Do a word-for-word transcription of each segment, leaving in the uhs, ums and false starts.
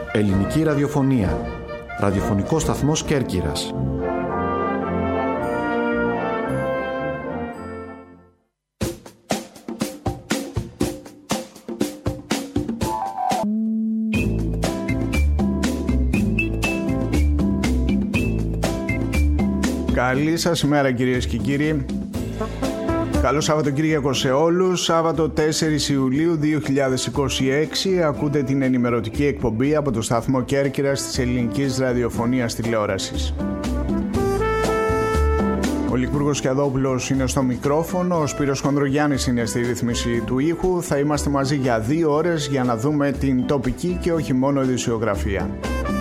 Ελληνική ραδιοφωνία. Ραδιοφωνικό σταθμός Κέρκυρας. Καλή σας ημέρα κυρίες και κύριοι. Καλό Σαββατοκύριακο σε όλους. Σάββατο τέσσερις Ιουλίου δύο χιλιάδες είκοσι έξι. Ακούτε την ενημερωτική εκπομπή από το σταθμό Κέρκυρας της Ελληνικής Ραδιοφωνίας Τηλεόρασης. Ο Λικούργος Κιαδόπουλος είναι στο μικρόφωνο, ο Σπύρος Χονδρογιάννης είναι στη ρύθμιση του ήχου. Θα είμαστε μαζί για δύο ώρες για να δούμε την τοπική και όχι μόνο ειδησιογραφία.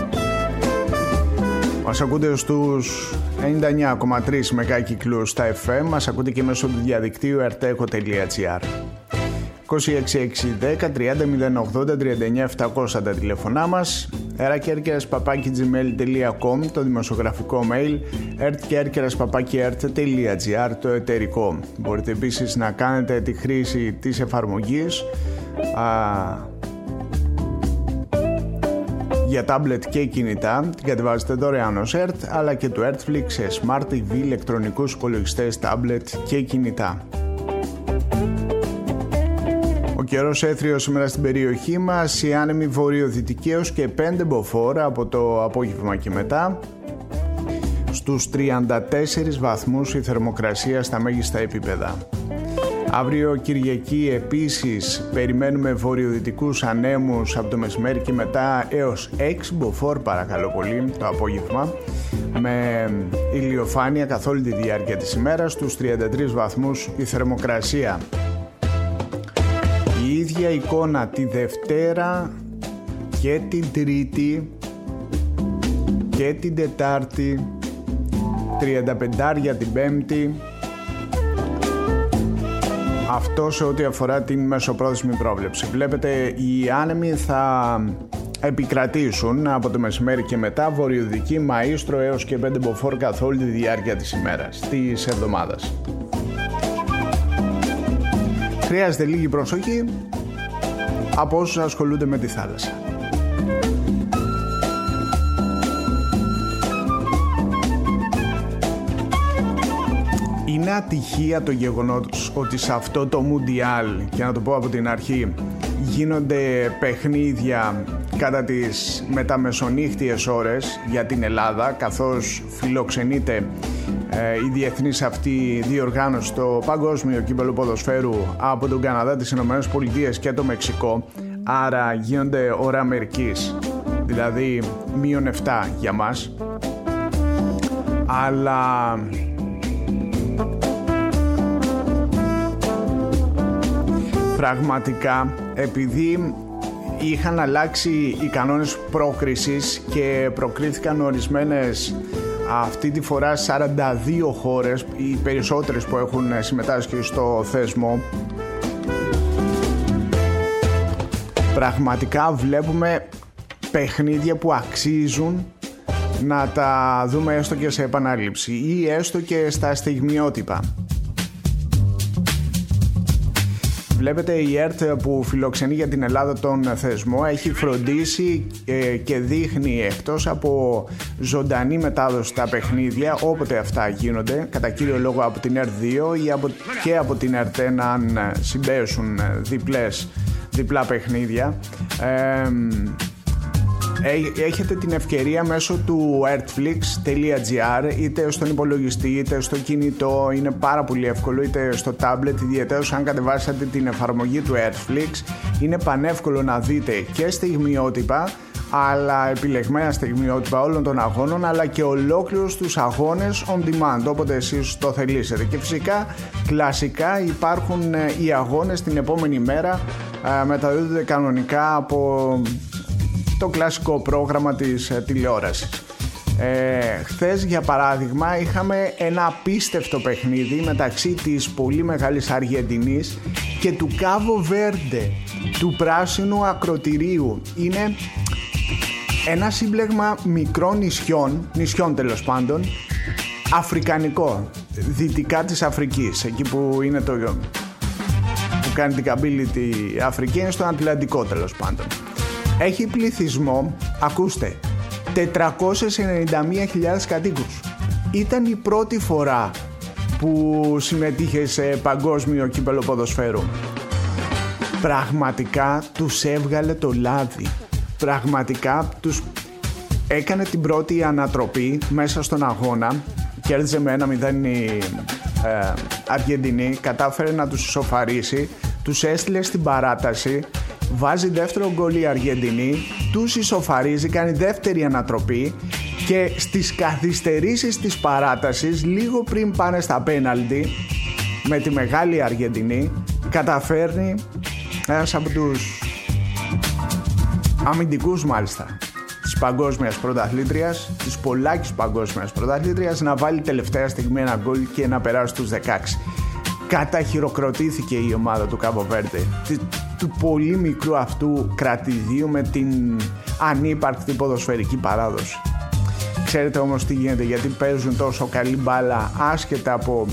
Μας ακούτε στους ενενήντα εννιά κόμμα τρία μεγάκυκλους στα εφ εμ, μας ακούτε και μέσω του διαδικτύου ερ τι εκο τελεία τζι άρ. είκοσι έξι έξι δέκα τριάντα μηδέν ογδόντα τριάντα εννιά επτακόσια τα τηλέφωνά μας, ερτκέρκυρας παπάκι τζι μέιλ τελεία κομ το δημοσιογραφικό mail, ερτκέρκυρας παπάκι ερτ τελεία τζι άρ το εταιρικό. Μπορείτε επίσης να κάνετε τη χρήση της εφαρμογής α, για τάμπλετ και κινητά, την κατεβάζετε δωρεάν ως ΕΡΤ, αλλά και του ERTFlix σε Smart τι βι, ηλεκτρονικούς υπολογιστές, τάμπλετ και κινητά. Ο καιρός έθριος σήμερα στην περιοχή μας, η άνεμη βορειοδυτική έως και πέντε μποφόρ από το απόγευμα και μετά. Στους τριάντα τέσσερις βαθμούς η θερμοκρασία στα μέγιστα επίπεδα. Αύριο Κυριακή επίσης περιμένουμε βορειοδυτικούς ανέμους από το μεσημέρι και μετά έως έξι μποφόρ παρακαλώ πολύ το απόγευμα, με ηλιοφάνεια καθ' όλη τη διάρκεια της ημέρας. Στους τριάντα τρεις βαθμούς η θερμοκρασία. Η ίδια εικόνα τη Δευτέρα και την Τρίτη και την Τετάρτη, τριάντα πέντε την Πέμπτη. Αυτό σε ό,τι αφορά την μεσοπρόθεσμη πρόβλεψη. Βλέπετε, οι άνεμοι θα επικρατήσουν από το μεσημέρι και μετά, βορειοδυτική, μαΐστρο έως και πέντε μποφόρ καθ' όλη τη διάρκεια της ημέρας, της εβδομάδας. Χρειάζεται λίγη προσοχή από όσους ασχολούνται με τη θάλασσα. Είναι ατυχία το γεγονός ότι σε αυτό το Μουντιάλ, και να το πω από την αρχή, γίνονται παιχνίδια κατά τις μεταμεσονύχτιες ώρες για την Ελλάδα, καθώς φιλοξενείται ε, η διεθνής αυτή διοργάνωση στο Παγκόσμιο Κύπελλο Ποδοσφαίρου από τον Καναδά, τις Ηνωμένες Πολιτείες και το Μεξικό. Άρα γίνονται ώρα Αμερικής, δηλαδή μείον επτά για μας. Αλλά πραγματικά, επειδή είχαν αλλάξει οι κανόνες πρόκρισης και προκρίθηκαν ορισμένες αυτή τη φορά σαράντα δύο χώρες, οι περισσότερες που έχουν συμμετάσχει στο θεσμό, πραγματικά βλέπουμε παιχνίδια που αξίζουν να τα δούμε έστω και σε επανάληψη ή έστω και στα στιγμιότυπα. Βλέπετε, η ΕΡΤ που φιλοξενεί για την Ελλάδα τον θεσμό έχει φροντίσει και δείχνει, εκτός από ζωντανή μετάδοση τα παιχνίδια όποτε αυτά γίνονται, κατά κύριο λόγο από την ΕΡΤ δύο ή από, και από την ΕΡΤ ένα αν συμπέσουν διπλές, διπλά παιχνίδια. Ε, Έχετε την ευκαιρία μέσω του ερτφλix τελεία τζι άρ, είτε στον υπολογιστή είτε στο κινητό, είναι πάρα πολύ εύκολο, είτε στο τάμπλετ, ιδιαιτέρως αν κατεβάσατε την εφαρμογή του Ertflix, είναι πανεύκολο να δείτε και στιγμιότυπα, αλλά επιλεγμένα στιγμιότυπα όλων των αγώνων, αλλά και ολόκληρους τους αγώνες on demand, όποτε εσείς το θελήσετε. Και φυσικά κλασικά υπάρχουν οι αγώνες την επόμενη μέρα, μεταδίδονται κανονικά από το κλασικό πρόγραμμα της ε, τηλεόρασης. Ε, χθες για παράδειγμα είχαμε ένα απίστευτο παιχνίδι μεταξύ της πολύ μεγάλης Αργεντινής και του Κάβο Βέρντε, του πράσινου ακροτηρίου. Είναι ένα σύμπλεγμα μικρών νησιών, νησιών τέλος πάντων, αφρικανικό, δυτικά της Αφρικής, εκεί που είναι το που κάνει την καμπύλη τη Αφρική, είναι στο Ατλαντικό τέλος πάντων. Έχει πληθυσμό, ακούστε, τετρακόσιες ενενήντα μία χιλιάδες κατοίκους. Ήταν η πρώτη φορά που συμμετείχε σε παγκόσμιο κύπελλο ποδοσφαίρου. Πραγματικά τους έβγαλε το λάδι. Πραγματικά τους έκανε την πρώτη ανατροπή μέσα στον αγώνα. Κέρδιζε με ένα μηδέν η ε, Αργεντινή. Κατάφερε να τους ισοφαρίσει. Τους έστειλε στην παράταση. Βάζει δεύτερο γκολ η Αργεντινή. Τους ισοφαρίζει, κάνει δεύτερη ανατροπή. Και στις καθυστερήσεις της παράτασης, λίγο πριν πάνε στα πέναλτι, με τη μεγάλη Αργεντινή, καταφέρνει ένας από τους αμυντικούς μάλιστα της παγκόσμιας πρωταθλήτριας, της πολλάκης παγκόσμιας πρωταθλήτριας, να βάλει τελευταία στιγμή ένα γκολ και να περάσει στους δεκαέξι. Καταχειροκροτήθηκε η ομάδα του Κάμπο Βέρντε, του πολύ μικρού αυτού κρατηδίου με την ανύπαρκτη ποδοσφαιρική παράδοση. Ξέρετε όμως τι γίνεται, γιατί παίζουν τόσο καλή μπάλα άσχετα από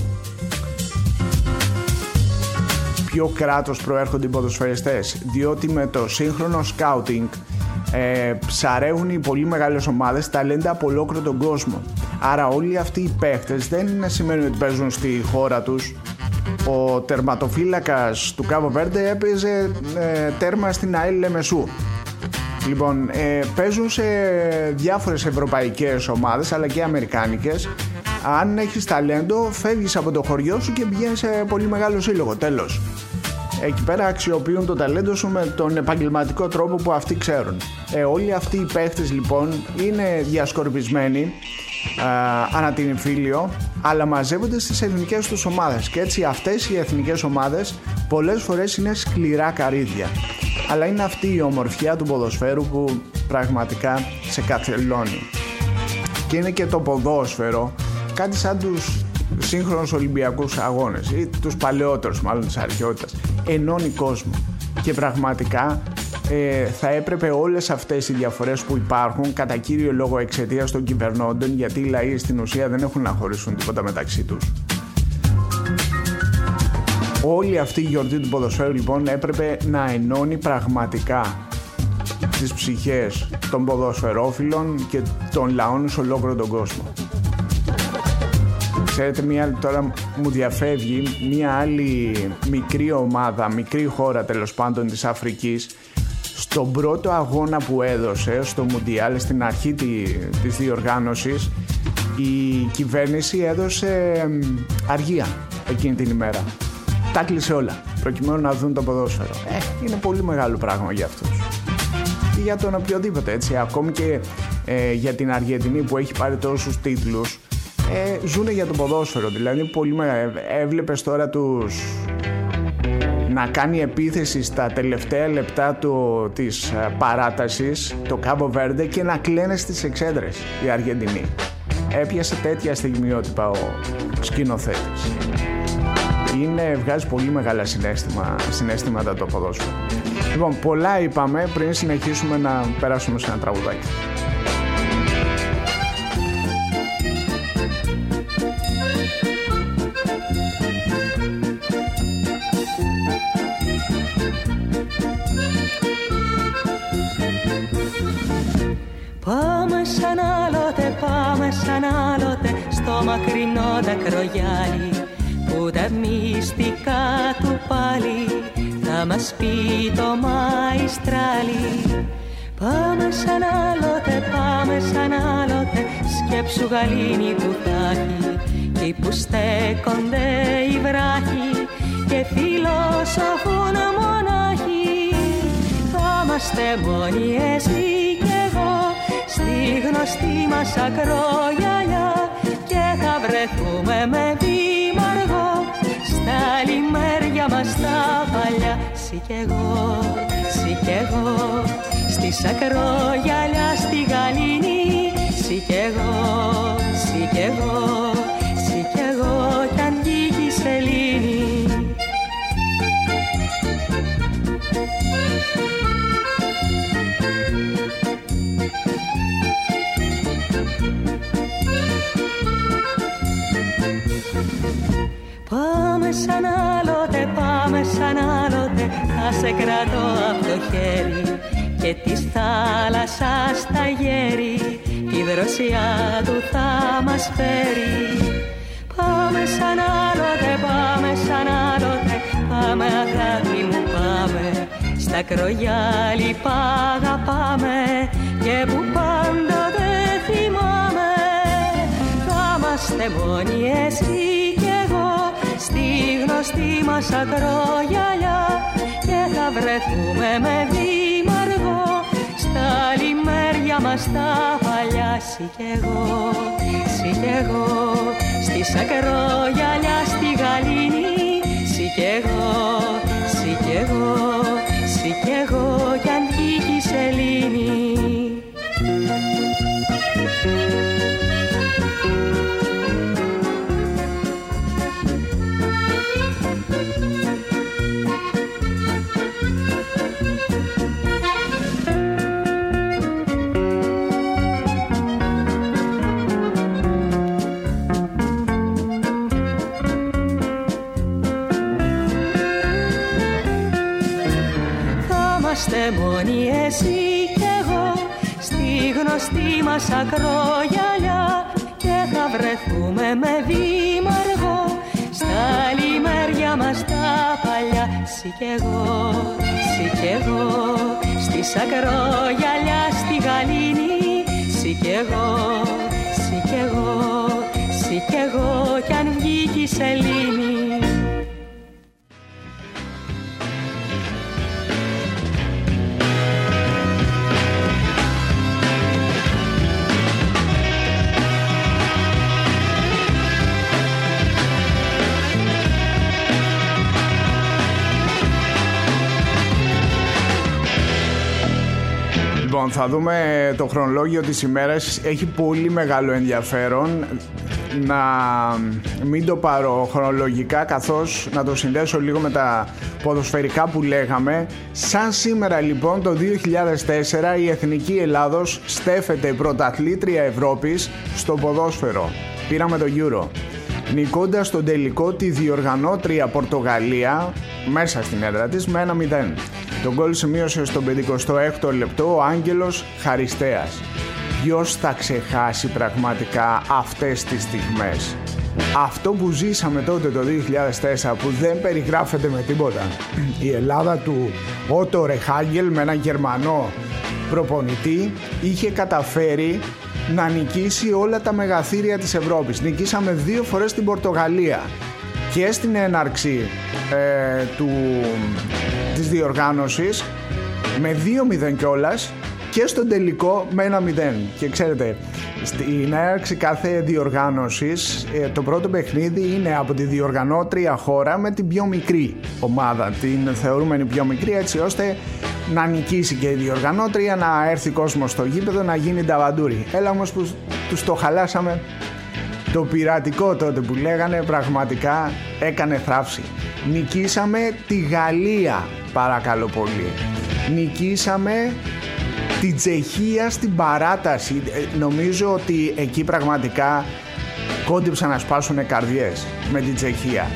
ποιο κράτος προέρχονται οι ποδοσφαιριστές, διότι με το σύγχρονο σκάουτινγκ ε, ψαρεύουν οι πολύ μεγάλες ομάδες ταλέντα από ολόκληρο τον κόσμο. Άρα όλοι αυτοί οι παίχτες δεν σημαίνει ότι παίζουν στη χώρα τους. Ο τερματοφύλακας του Κάμπο Βέρντε έπαιζε ε, τέρμα στην ΑΕΛ Λεμεσού. Λοιπόν, ε, παίζουν σε διάφορες ευρωπαϊκές ομάδες αλλά και αμερικάνικες. Αν έχεις ταλέντο, φεύγεις από το χωριό σου και πηγαίνεις σε πολύ μεγάλο σύλλογο. Τέλος. Εκεί πέρα αξιοποιούν το ταλέντο σου με τον επαγγελματικό τρόπο που αυτοί ξέρουν. Ε, όλοι αυτοί οι παίχτες λοιπόν είναι διασκορπισμένοι α, ανά την Ιφίλιο, αλλά μαζεύονται στις εθνικές τους ομάδες. Και έτσι αυτές οι εθνικές ομάδες πολλές φορές είναι σκληρά καρύδια. Αλλά είναι αυτή η ομορφιά του ποδοσφαίρου που πραγματικά σε καθελώνει. Και είναι και το ποδόσφαιρο κάτι σαν τους σύγχρονους Ολυμπιακούς αγώνες ή τους παλαιότερους μάλλον της αρχαιότητας. Ενώνει κόσμο και πραγματικά ε, θα έπρεπε όλες αυτές οι διαφορές που υπάρχουν, κατά κύριο λόγο εξαιτίας των κυβερνώντων, γιατί οι λαοί στην ουσία δεν έχουν να χωρίσουν τίποτα μεταξύ τους. Όλη αυτή η γιορτή του ποδοσφαίρου λοιπόν έπρεπε να ενώνει πραγματικά τις ψυχές των ποδοσφαιρόφιλων και των λαών σε ολόκληρο τον κόσμο. Ξέρετε, μία, τώρα μου διαφεύγει μία άλλη μικρή ομάδα, μικρή χώρα τέλος πάντων της Αφρικής, στον πρώτο αγώνα που έδωσε στο Μουντιάλ, στην αρχή της διοργάνωσης, η κυβέρνηση έδωσε αργία εκείνη την ημέρα. Τα κλείσε όλα προκειμένου να δουν το ποδόσφαιρο. Ε, είναι πολύ μεγάλο πράγμα για αυτούς ή για τον οποιοδήποτε, έτσι. Ακόμη και ε, για την Αργεντινή που έχει πάρει τόσους τίτλους, ε, ζουνε για το ποδόσφαιρο. Δηλαδή πολύ μεγάλο. Έβλεπες τώρα τους να κάνει επίθεση στα τελευταία λεπτά του, της παράτασης το Κάμπο Βέρντε και να κλαίνε στις εξέδρες η Αργεντινή. Έπιασε τέτοια στιγμιότυπα ο σκηνοθέτης. Είναι, βγάζει πολύ μεγάλα συναίσθημα, συναισθήματα το ποδόσφαιρο. Λοιπόν, πολλά είπαμε πριν συνεχίσουμε να περάσουμε σε ένα τραγουδάκι. Πάμε σαν άλλοτε, πάμε σαν άλλοτε στο μακρινό δακρογιάλι, που τα μυστικά του πάλι θα μας πει το μαϊστράλι. Πάμε σαν άλλοτε, πάμε σαν άλλοτε, σκέψου γαλήνη που θα έχει, εκεί που στέκονται οι βράχοι και φιλοσοφούν μονάχοι. Θα είμαστε μόνοι εσύ κι εγώ στη γνωστή μας ακρογιαλιά και θα βρεθούμε με δήμαργο στα λιμέρια μας τα παλιά. Συ κι εγώ, συ κι εγώ, στη σακρογιαλιά στη γαλήνη. Συ κι εγώ, συ κι εγώ, συ κι εγώ κι αν βγήκει σελήνη. Πάμε σαν άλλοτε, πάμε σαν άλλοτε, θα σε κρατώ από το χέρι και της θάλασσας τα γέρη η δροσιά του θα μας φέρει. Πάμε σαν άλλοτε, πάμε σαν άλλοτε, πάμε αγάπη μου πάμε, στα κρογιάλι π' αγαπάμε και που πάντοτε θυμάμαι. Θα είμαστε μόνοι εσύ κι εγώ στη γνωστή μας ακρογιαλιά και θα βρεθούμε με δήμαργο στα λιμέρια μας τα παλιά. Συ κι εγώ, συ κι εγώ, στη σακρογιαλιά στη γαλήνη. Συ κι εγώ, συ κι εγώ, συ κι εγώ κι αν βγήκε η σελήνη. Είμαστε μόνοι εσύ κι εγώ στη γνωστή μας ακρογιαλιά και θα βρεθούμε με δήμαργο στα λιμέρια μας τα παλιά. Συ κι εγώ, συ κι εγώ, στη σακρογιαλιά στη γαλήνη. Συ κι εγώ, συ κι εγώ, συ κι εγώ κι αν βγήκε η σελήνη. Λοιπόν, θα δούμε το χρονολόγιο της ημέρας. Έχει πολύ μεγάλο ενδιαφέρον. Να μην το πάρω χρονολογικά, καθώς να το συνδέσω λίγο με τα ποδοσφαιρικά που λέγαμε. Σαν σήμερα λοιπόν το δύο χιλιάδες τέσσερα η Εθνική Ελλάδος στέφεται πρωταθλήτρια Ευρώπης στο ποδόσφαιρο. Πήραμε το Euro, νικώντας στον τελικό τη διοργανώτρια Πορτογαλία μέσα στην έδρα της με ένα μηδέν. Το γκολ σημείωσε στο πενηκοστό έκτο λεπτό ο Άγγελος Χαριστέας. Ποιος θα ξεχάσει πραγματικά αυτές τις στιγμές? Αυτό που ζήσαμε τότε το δύο χιλιάδες τέσσερα που δεν περιγράφεται με τίποτα. Η Ελλάδα του Ότο Ρεχάγγελ με έναν Γερμανό προπονητή είχε καταφέρει να νικήσει όλα τα μεγαθύρια της Ευρώπης. Νικήσαμε δύο φορές την Πορτογαλία και στην έναρξη ε, του, της διοργάνωσης με δύο μηδέν κιόλας και στον τελικό με ένα μηδέν. Και ξέρετε, στην έναρξη κάθε διοργάνωσης ε, το πρώτο παιχνίδι είναι από τη διοργανώτρια χώρα με την πιο μικρή ομάδα, την θεωρούμενη πιο μικρή, έτσι ώστε να νικήσει και η διοργανώτρια, να έρθει κόσμος στο γήπεδο, να γίνει νταβαντούρι. Έλα όμως που τους το χαλάσαμε. Το πειρατικό τότε που λέγανε πραγματικά έκανε θράψη. Νικήσαμε τη Γαλλία, παρακαλώ πολύ. Νικήσαμε τη Τσεχία στην παράταση. Νομίζω ότι εκεί πραγματικά κόντυψαν να σπάσουν καρδιές με την Τσεχία.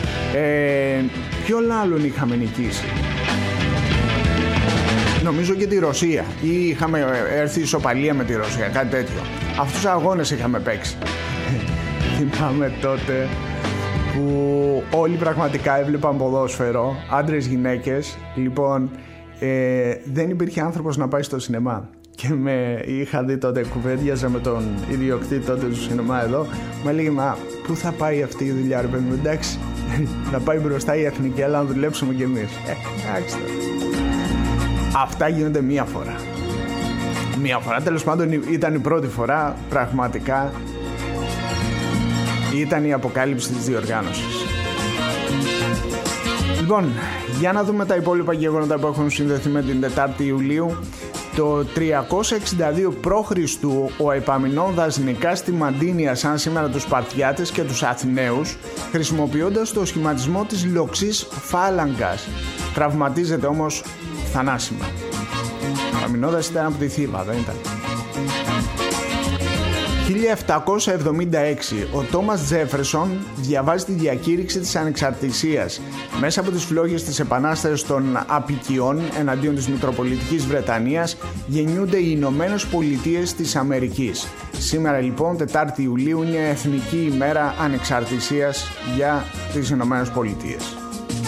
Ε, ποιον άλλον είχαμε νικήσει? Νομίζω και τη Ρωσία, ή είχαμε έρθει ισοπαλία με τη Ρωσία, κάτι τέτοιο. Αυτούς τους αγώνες είχαμε παίξει. Θυμάμαι τότε που όλοι πραγματικά έβλεπαν ποδόσφαιρο, άντρες, γυναίκες. Λοιπόν, ε, δεν υπήρχε άνθρωπος να πάει στο σινεμά. Και με είχα δει τότε, κουβέντιαζα με τον ιδιοκτήτη τότε του σινεμά εδώ. Μου έλεγε, μα πού θα πάει αυτή η δουλειά, ρε παιδί μου? Εντάξει, να πάει μπροστά η εθνική, αλλά να δουλέψουμε κι εμείς. Ε, εντάξει. Αυτά γίνονται μία φορά. Μία φορά, τέλος πάντων ήταν η πρώτη φορά, πραγματικά ήταν η αποκάλυψη της διοργάνωσης. Λοιπόν, για να δούμε τα υπόλοιπα γεγονότα που έχουν συνδεθεί με την τετάρτη Ιουλίου. Το τριακόσια εξήντα δύο π.Χ. ο Επαμεινώντας νικά στη Μαντίνια σαν σήμερα τους Σπαρτιάτες και τους Αθηναίους, χρησιμοποιώντας το σχηματισμό της λοξής φάλαγγας. Τραυματίζεται όμως θανάσιμα. Ο Επαμεινώντας ήταν από τη Θήβα, δεν ήταν? χίλια επτακόσια εβδομήντα έξι, ο Τόμας Τζέφερσον διαβάζει τη διακήρυξη της ανεξαρτησίας. Μέσα από τις φλόγες της Επανάστασης των Απικιών εναντίον της Μητροπολιτικής Βρετανίας γεννιούνται οι Ηνωμένες Πολιτείες της Αμερικής. Σήμερα λοιπόν, τετάρτη Ιουλίου, είναι Εθνική ημέρα ανεξαρτησίας για τις Ηνωμένες Πολιτείες.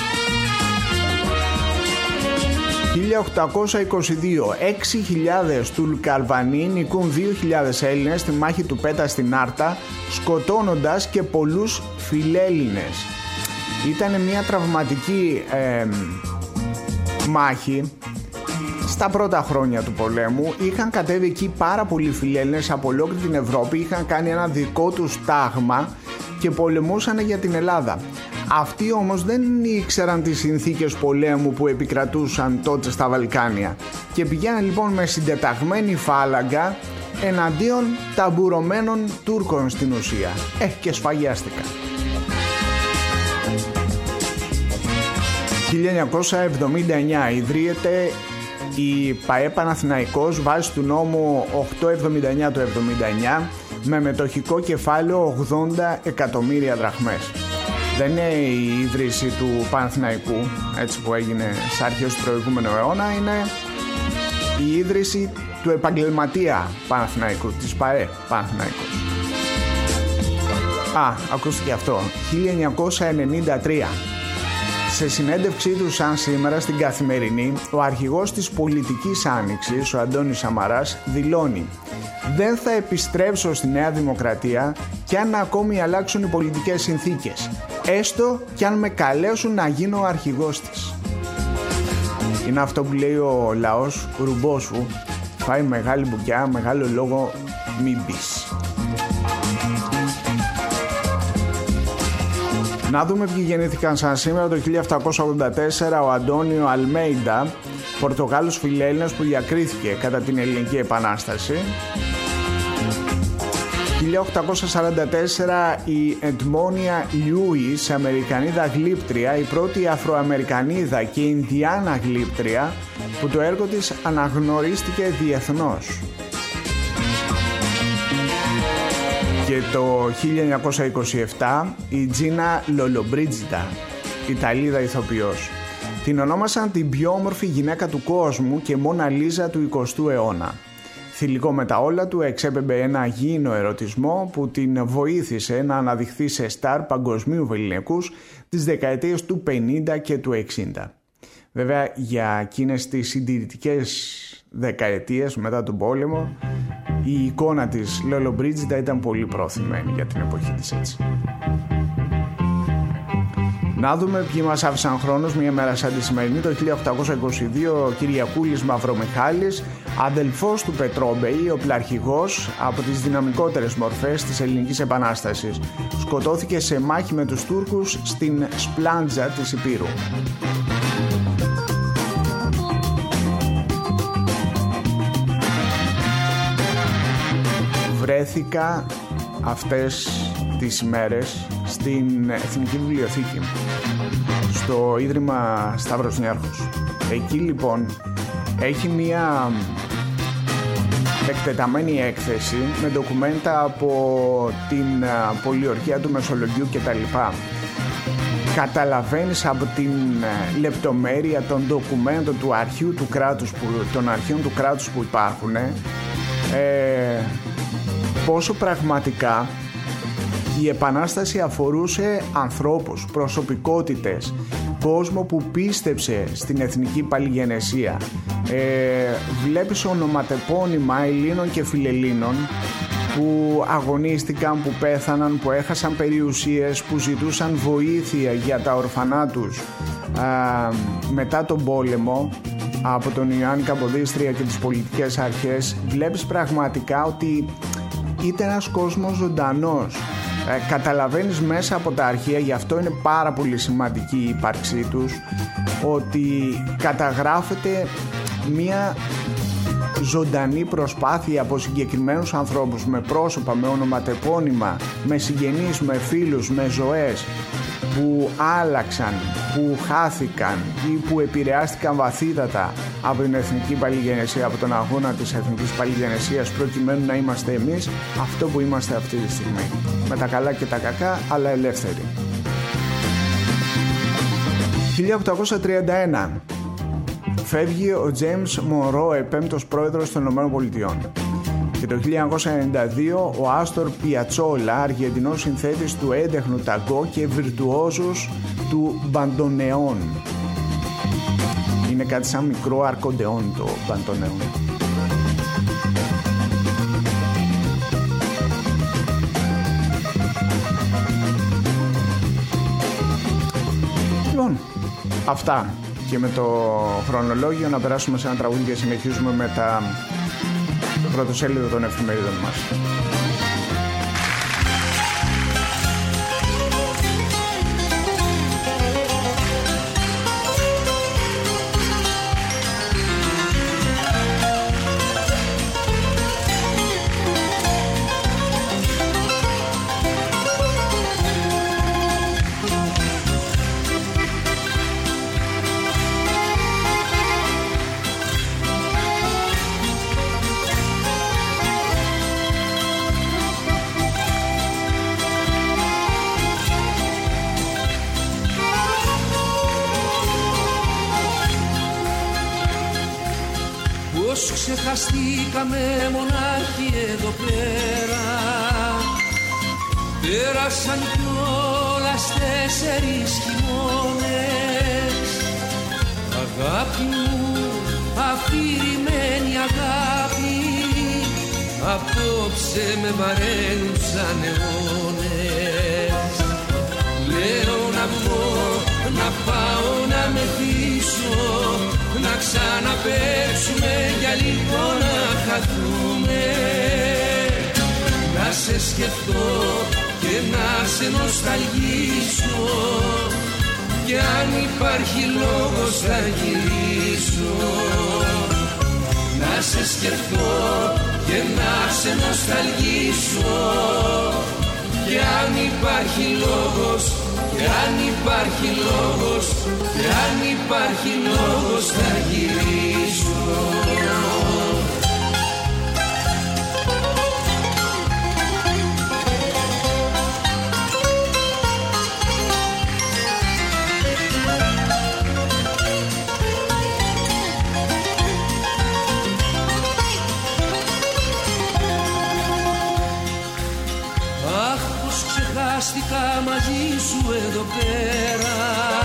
χίλια οκτακόσια είκοσι δύο, έξι χιλιάδες Τουρκαλβανοί νικούν δύο χιλιάδες Έλληνες στη μάχη του Πέτα στην Άρτα, σκοτώνοντας και πολλούς φιλέλληνες. Ήταν μια τραυματική ε, μάχη. Στα πρώτα χρόνια του πολέμου είχαν κατέβει εκεί πάρα πολλοί φιλέλληνες από ολόκληρη την Ευρώπη, είχαν κάνει ένα δικό τους τάγμα και πολεμούσαν για την Ελλάδα. Αυτοί όμως δεν ήξεραν τις συνθήκες πολέμου που επικρατούσαν τότε στα Βαλκάνια και πηγαίναν λοιπόν με συντεταγμένη φάλαγγα εναντίον ταμπουρωμένων Τούρκων στην ουσία. Ε, και σφαγιάστηκαν. χίλια εννιακόσια εβδομήντα εννιά ιδρύεται η ΠΑΕ Παναθηναϊκός βάσει του νόμου οκτακόσια εβδομήντα εννιά του εβδομήντα εννιά με μετοχικό κεφάλαιο ογδόντα εκατομμύρια δραχμές. Δεν είναι η ίδρυση του Παναθηναϊκού, έτσι που έγινε στις αρχές του προηγούμενου αιώνα, είναι η ίδρυση του επαγγελματία Παναθηναϊκού, της ΠΑΕ Παναθηναϊκός. Α, ακούστηκε αυτό. χίλια εννιακόσια ενενήντα τρία. Σε συνέντευξή του σαν σήμερα στην Καθημερινή, ο αρχηγός της πολιτικής άνοιξης, ο Αντώνης Σαμαράς, δηλώνει: «Δεν θα επιστρέψω στη Νέα Δημοκρατία κι αν ακόμη αλλάξουν οι πολιτικές συνθήκες, έστω κι αν με καλέσουν να γίνω ο αρχηγός της». Είναι αυτό που λέει ο λαός, ρουμπό σου, φάει μεγάλη μπουκιά, μεγάλο λόγο μη μπεις. Να δούμε ποιοι γεννήθηκαν σαν σήμερα. Το χίλια επτακόσια ογδόντα τέσσερα ο Αντώνιο Αλμέιντα, Πορτογάλος φιλέλληνας που διακρίθηκε κατά την Ελληνική Επανάσταση. χίλια οκτακόσια σαράντα τέσσερα η Εντμόνια Λιούις, Αμερικανίδα γλύπτρια, η πρώτη Αφροαμερικανίδα και Ινδιάνα γλύπτρια που το έργο της αναγνωρίστηκε διεθνώς. Και το χίλια εννιακόσια είκοσι επτά η Τζίνα Λολομπρίτζιτα, Ιταλίδα ηθοποιός. Την ονόμασαν την πιο όμορφη γυναίκα του κόσμου και Μόνα Λίζα του εικοστού αιώνα. Θηλυκό με τα όλα του, εξέπεμπε ένα γήινο ερωτισμό που την βοήθησε να αναδειχθεί σε στάρ παγκοσμίου βεληνικούς τις δεκαετίες του πενήντα και του εξήντα. Βέβαια, για εκείνες τις συντηρητικές δεκαετίες μετά τον πόλεμο, η εικόνα της Λολομπρίτζιτα ήταν πολύ προωθημένη για την εποχή της, έτσι. Να δούμε ποιοι μας άφησαν χρόνος μια μέρα σαν τη σημερινή. Το χίλια οκτακόσια είκοσι δύο ο Κυριακούλης Μαυρομιχάλης, αδελφός του Πετρόμπεϊ, οπλαρχηγός από τις δυναμικότερες μορφές της Ελληνικής Επανάστασης. Σκοτώθηκε σε μάχη με τους Τούρκους στην Σπλάντζα της Υπήρου. Βρέθηκα αυτές τις ημέρες στην Εθνική Βιβλιοθήκη, στο Ίδρυμα Σταύρος Νιάρχος. Εκεί λοιπόν έχει μία εκτεταμένη έκθεση με ντοκουμέντα από την πολιορκία του Μεσολογγίου κτλ. Καταλαβαίνεις από την λεπτομέρεια των ντοκουμέντων του αρχείου του κράτους που, των αρχείων του κράτους που υπάρχουν, ε, πόσο πραγματικά η Επανάσταση αφορούσε ανθρώπους, προσωπικότητες, κόσμο που πίστεψε στην εθνική παλιγενεσία. Ε, βλέπεις ονοματεπώνυμα Ελλήνων και Φιλελλήνων που αγωνίστηκαν, που πέθαναν, που έχασαν περιουσίες, που ζητούσαν βοήθεια για τα ορφανά τους α, μετά τον πόλεμο από τον Ιωάννη Καποδίστρια και τις πολιτικές αρχές. Βλέπεις πραγματικά ότι ήταν ένας κόσμος ζωντανός. Ε, καταλαβαίνεις μέσα από τα αρχεία, γι' αυτό είναι πάρα πολύ σημαντική η ύπαρξή τους, ότι καταγράφεται μια ζωντανή προσπάθεια από συγκεκριμένους ανθρώπους με πρόσωπα, με ονοματεπώνυμα, με συγγενείς, με φίλους, με ζωές, που άλλαξαν, που χάθηκαν ή που επηρεάστηκαν βαθύτατα από την εθνική παλιγενεσία, από τον αγώνα της εθνικής παλιγενεσίας προκειμένου να είμαστε εμείς αυτό που είμαστε αυτή τη στιγμή, με τα καλά και τα κακά, αλλά ελεύθεροι. χίλια οκτακόσια τριάντα ένα φεύγει ο James Monroe, πέμπτος πρόεδρος των ΗΠΑ. Και το χίλια εννιακόσια ενενήντα δύο ο Άστορ Πιατσόλα, Αργεντινός συνθέτης του έντεχνου ταγκό και βιρτουόζος του μπαντονεόν. Είναι κάτι σαν μικρό αρκοντεόν το μπαντονεόν. Λοιπόν, αυτά και με το χρονολόγιο. Να περάσουμε σε ένα τραγούδι και συνεχίζουμε με τα πρωτοσέλιδο των εφημερίδων μας. Ξεχαστήκαμε μονάχοι εδώ πέρα. Πέρασαν κιόλας τέσσερις χειμώνες. Αγάπη μου, αφηρημένη αγάπη, απόψε με βαραίνουν σαν αιώνες. Λέω να βγω, να πάω να μεθύσω, να ξαναπαίξουμε για λίγο να χαθούμε. Να σε σκεφτώ και να σε νοσταλγήσω, και αν υπάρχει λόγος θα γυρίσω. Να σε σκεφτώ και να σε νοσταλγήσω, και αν υπάρχει λόγος, και αν υπάρχει λόγος, και αν υπάρχει λόγος θα γυρίσω. Αχ, πως ξεχάστηκα μαζί σου εδώ πέρα,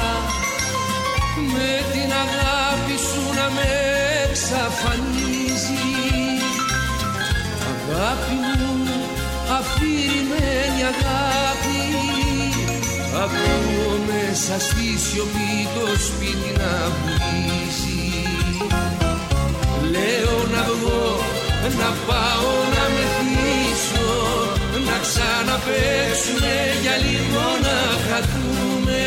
με την αγάπη σου να με εξαφανίζει. Αγάπη μου, αφηρημένη αγάπη, ακούω μέσα στη σιωπή το σπίτι να βουλήσει. Λέω να βγω, να πάω να μεθύσω, να ξαναπαίξουμε για λίγο να χαθούμε.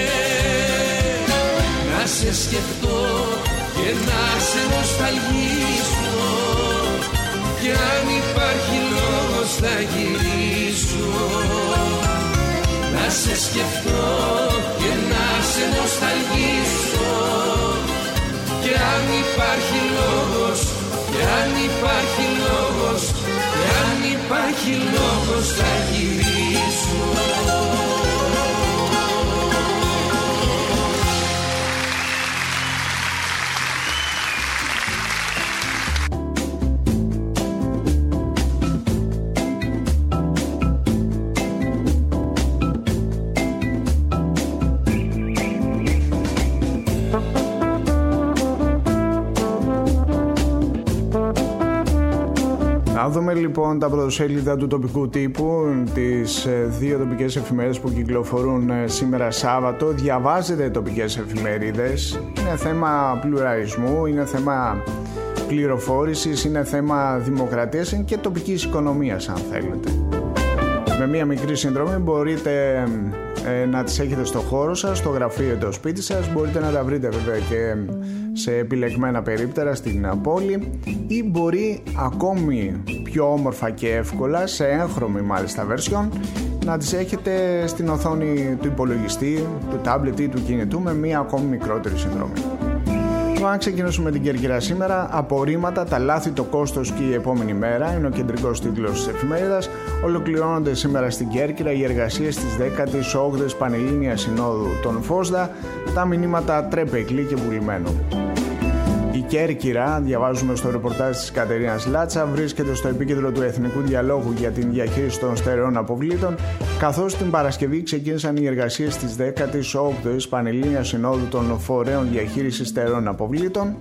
Να σε σκεφτώ και να σε νοσταλγήσω, και αν υπάρχει λόγος θα γυρίσω. Να σε σκεφτώ και να σε νοσταλγήσω, και αν υπάρχει λόγος, και αν υπάρχει λόγος, και αν υπάρχει λόγος θα γυρίσω. Να δούμε λοιπόν τα πρωτοσέλιδα του τοπικού τύπου, τις δύο τοπικές εφημερίδες που κυκλοφορούν σήμερα Σάββατο. Διαβάζετε τοπικές εφημερίδες, είναι θέμα πλουραλισμού, είναι θέμα πληροφόρησης, είναι θέμα δημοκρατίας, είναι και τοπικής οικονομίας αν θέλετε. Με μία μικρή συνδρομή μπορείτε ε, να τις έχετε στο χώρο σας, στο γραφείο ή το σπίτι σας. Μπορείτε να τα βρείτε βέβαια και σε επιλεγμένα περίπτερα στην πόλη, ή μπορεί ακόμη πιο όμορφα και εύκολα, σε έγχρωμη μάλιστα version, να τις έχετε στην οθόνη του υπολογιστή, του τάμπλετ ή του κινητού με μία ακόμη μικρότερη συνδρομή. Αν ξεκινήσουμε την Κέρκυρα σήμερα, απορρίμματα, τα λάθη, το κόστος και η επόμενη μέρα είναι ο κεντρικός τίτλος της εφημερίδας. Ολοκληρώνονται σήμερα στην Κέρκυρα οι εργασίες της δέκατης όγδοης Πανελλήνιας Συνόδου των Φόσδα, τα μηνύματα τρέπεκλη και πουλημένου. Η Κέρκυρα, διαβάζουμε στο ρεπορτάζ της Κατερίνας Λάτσα, βρίσκεται στο επίκεντρο του εθνικού διαλόγου για την διαχείριση των στερεών αποβλήτων, καθώς την Παρασκευή ξεκίνησαν οι εργασίες της δέκατης όγδοης Πανελλήνιας Συνόδου των Φορέων Διαχείρισης Στερεών Αποβλήτων,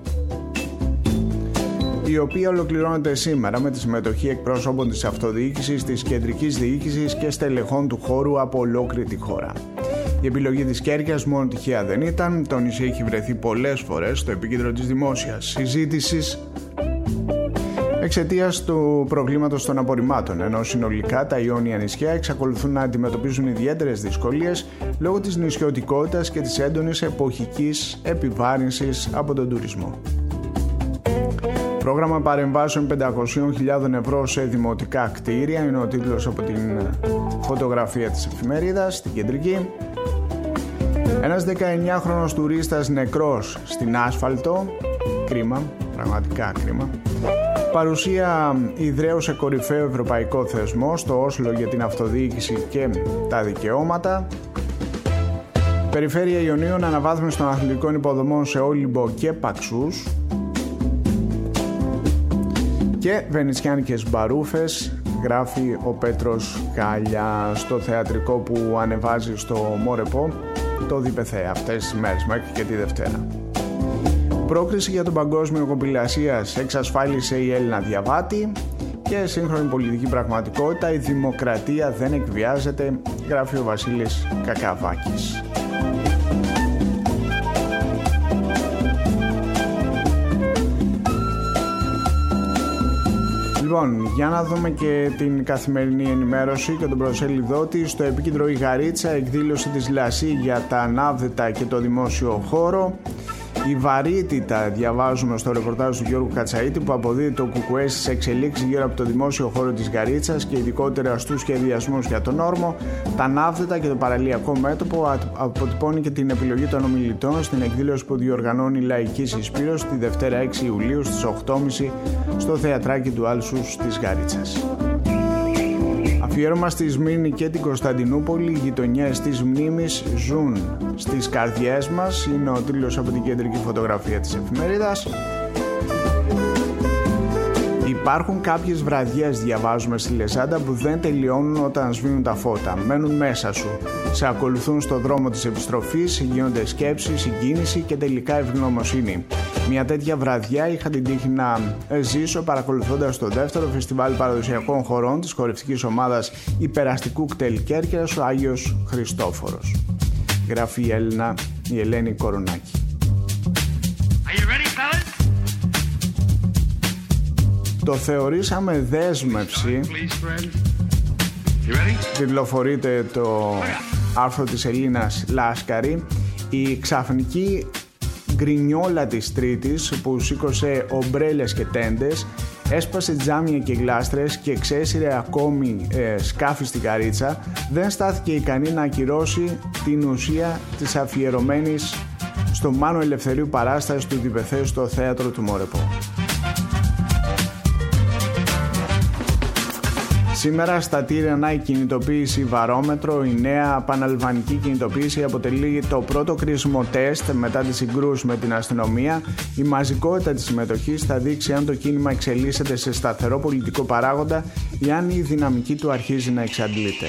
η οποία ολοκληρώνεται σήμερα με τη συμμετοχή εκπρόσωπων της αυτοδιοίκησης, της κεντρικής διοίκησης και στελεχών του χώρου από ολόκληρη τη χώρα. Η επιλογή της Κέρκυρας μόνο τυχαία δεν ήταν, το νησί έχει βρεθεί πολλές φορές στο επίκεντρο της δημόσιας συζήτησης εξαιτίας του προβλήματος των απορριμμάτων, ενώ συνολικά τα Ιόνια νησιά εξακολουθούν να αντιμετωπίζουν ιδιαίτερες δυσκολίες λόγω της νησιωτικότητας και της έντονης εποχικής επιβάρυνσης από τον τουρισμό. Πρόγραμμα παρεμβάσεων πεντακόσιες χιλιάδες ευρώ σε δημοτικά κτίρια είναι ο τίτλος από την φωτογραφία της εφημερίδας στην κεντρική. Ένας δεκαεννιάχρονος τουρίστας νεκρός στην άσφαλτο, κρίμα, πραγματικά κρίμα. Παρουσία ιδρύου σε κορυφαίο ευρωπαϊκό θεσμό στο Όσλο για την αυτοδιοίκηση και τα δικαιώματα. Περιφέρεια Ιωνίων, αναβάθμιση των αθλητικών υποδομών σε Όλυμπο και Παξούς. Και βενιτσιάνικες μπαρούφες, γράφει ο Πέτρος Κάλια στο θεατρικό που ανεβάζει στο Μόρεπο το ΔΠΘ αυτές τις μέρες μέχρι και τη Δευτέρα. Πρόκριση για τον Παγκόσμιο Κομπηλασίας εξασφάλισε η Έλληνα διαβάτη και σύγχρονη πολιτική πραγματικότητα, η δημοκρατία δεν εκβιάζεται, γράφει ο Βασίλης Κακαβάκης. Λοιπόν, για να δούμε και την καθημερινή ενημέρωση και τον πρωτοσέλιδό της. Στο επίκεντρο η Γαρίτσα, εκδήλωση της Λασί για τα ανάβδετα και το δημόσιο χώρο. Η βαρύτητα, διαβάζουμε στο ρεπορτάζ του Γιώργου Κατσαΐτη, που αποδίδει το ΚΚΕ στις εξελίξεις γύρω από το δημόσιο χώρο της Γαρίτσας και ειδικότερα στους σχεδιασμούς για τον όρμο. Τα ανάβδετα και το παραλιακό μέτωπο αποτυπώνει και την επιλογή των ομιλητών στην εκδήλωση που διοργανώνει η Λαϊκή Συσπήρωση τη Δευτέρα έξι Ιουλίου στις οκτώ και μισή στο θεατράκι του Άλσους της Γαρίτσας. Αφιέρωμα στη Σμύρνη και την Κωνσταντινούπολη, οι γειτονιές της μνήμης ζουν στις καρδιές μας, είναι ο τίτλος από την κεντρική φωτογραφία της εφημερίδας. Υπάρχουν κάποιες βραδιές, διαβάζουμε στη Λεσάντα, που δεν τελειώνουν όταν σβήνουν τα φώτα. Μένουν μέσα σου. Σε ακολουθούν στο δρόμο της επιστροφής, γίνονται σκέψη, συγκίνηση και τελικά ευγνωμοσύνη. Μια τέτοια βραδιά είχα την τύχη να ζήσω παρακολουθώντας το δεύτερο φεστιβάλ παραδοσιακών χορών της χορευτικής ομάδας Υπεραστικού Κτέλ Κέρκυρας, ο Άγιος Χριστόφορος. Γράφει η Έλληνα, η Ελένη Κορονάκη. Το θεωρήσαμε δέσμευση, τιτλοφορείται το άρθρο της Ελλήνας Λάσκαρη, η ξαφνική γκρινιόλα της Τρίτης που σήκωσε ομπρέλες και τέντες, έσπασε τζάμια και γλάστρες και ξέσυρε ακόμη ε, σκάφη στην Καρίτσα, δεν στάθηκε ικανή να ακυρώσει την ουσία της αφιερωμένης στο Μάνο Ελευθερίου παράστασης του ΔΠΘ στο θέατρο του Μόρεπο. Σήμερα στα Τύρανα η κινητοποίηση βαρόμετρο, η νέα παναλβανική κινητοποίηση αποτελεί το πρώτο κρίσιμο τεστ μετά τις συγκρούσεις με την αστυνομία. Η μαζικότητα της συμμετοχής θα δείξει αν το κίνημα εξελίσσεται σε σταθερό πολιτικό παράγοντα ή αν η δυναμική του αρχίζει να εξαντλείται.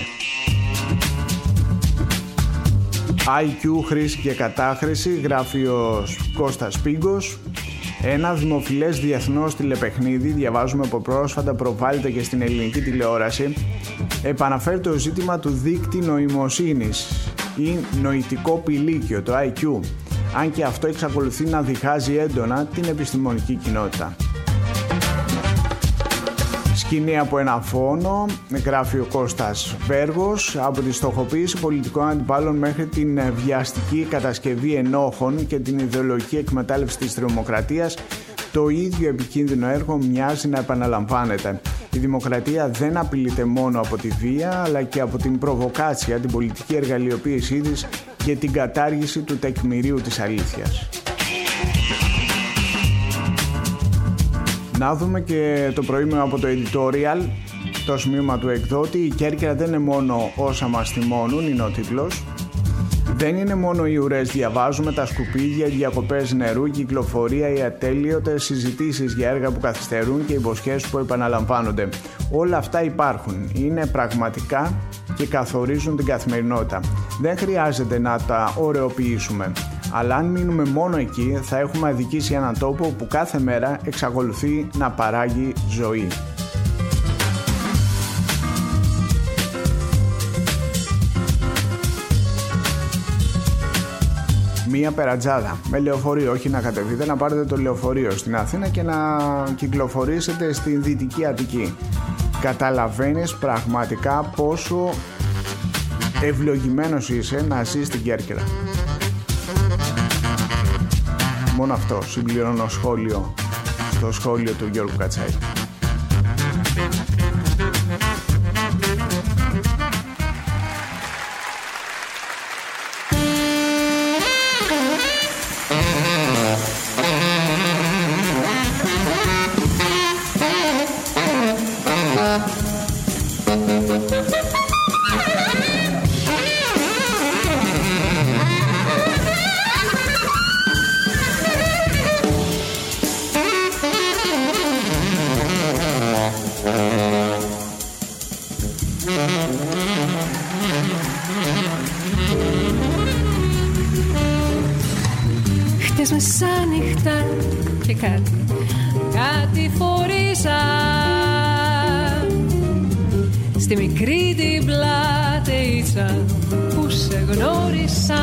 άι κιου, χρήση και κατάχρηση, γράφει ο Κώστας Πίγκος. Ένα δημοφιλές διεθνώς τηλεπαιχνίδι, διαβάζουμε από πρόσφατα, προβάλλεται και στην ελληνική τηλεόραση, επαναφέρει το ζήτημα του δείκτη νοημοσύνης ή νοητικό πηλίκιο, το άι κιου, αν και αυτό εξακολουθεί να διχάζει έντονα την επιστημονική κοινότητα. Σκηνή από ένα φόνο, γράφει ο Κώστας Βέργος, από τη στοχοποίηση πολιτικών αντιπάλων μέχρι την βιαστική κατασκευή ενόχων και την ιδεολογική εκμετάλλευση της τρομοκρατίας, το ίδιο επικίνδυνο έργο μοιάζει να επαναλαμβάνεται. Η δημοκρατία δεν απειλείται μόνο από τη βία, αλλά και από την προβοκάτσια, την πολιτική εργαλειοποίησή της και την κατάργηση του τεκμηρίου της αλήθειας. Να δούμε και το προήμιο από το editorial, το σημείωμα του εκδότη. Η Κέρκυρα δεν είναι μόνο όσα μας θυμώνουν, είναι ο τίτλος. Δεν είναι μόνο οι ουρές, διαβάζουμε, τα σκουπίδια, οι διακοπές νερού, η κυκλοφορία, οι ατέλειωτες συζητήσεις για έργα που καθυστερούν και οι υποσχέσεις που επαναλαμβάνονται. Όλα αυτά υπάρχουν, είναι πραγματικά και καθορίζουν την καθημερινότητα. Δεν χρειάζεται να τα ωρεοποιήσουμε. Αλλά αν μείνουμε μόνο εκεί, θα έχουμε αδικήσει έναν τόπο που κάθε μέρα εξακολουθεί να παράγει ζωή. Μία περατζάδα με λεωφορείο, όχι να κατεβείτε, να πάρετε το λεωφορείο στην Αθήνα και να κυκλοφορήσετε στην Δυτική Αττική. Καταλαβαίνεις πραγματικά πόσο ευλογημένος είσαι να ζεις στην Κέρκυρα. Μόνο αυτό συμπληρώνω σχόλιο στο σχόλιο του Γιώργου Κατσάη. Χτες μεσάνυχτα και κάτι, κάτι φορήσα στη μικρή την πλατείτσα που σε γνώρισα.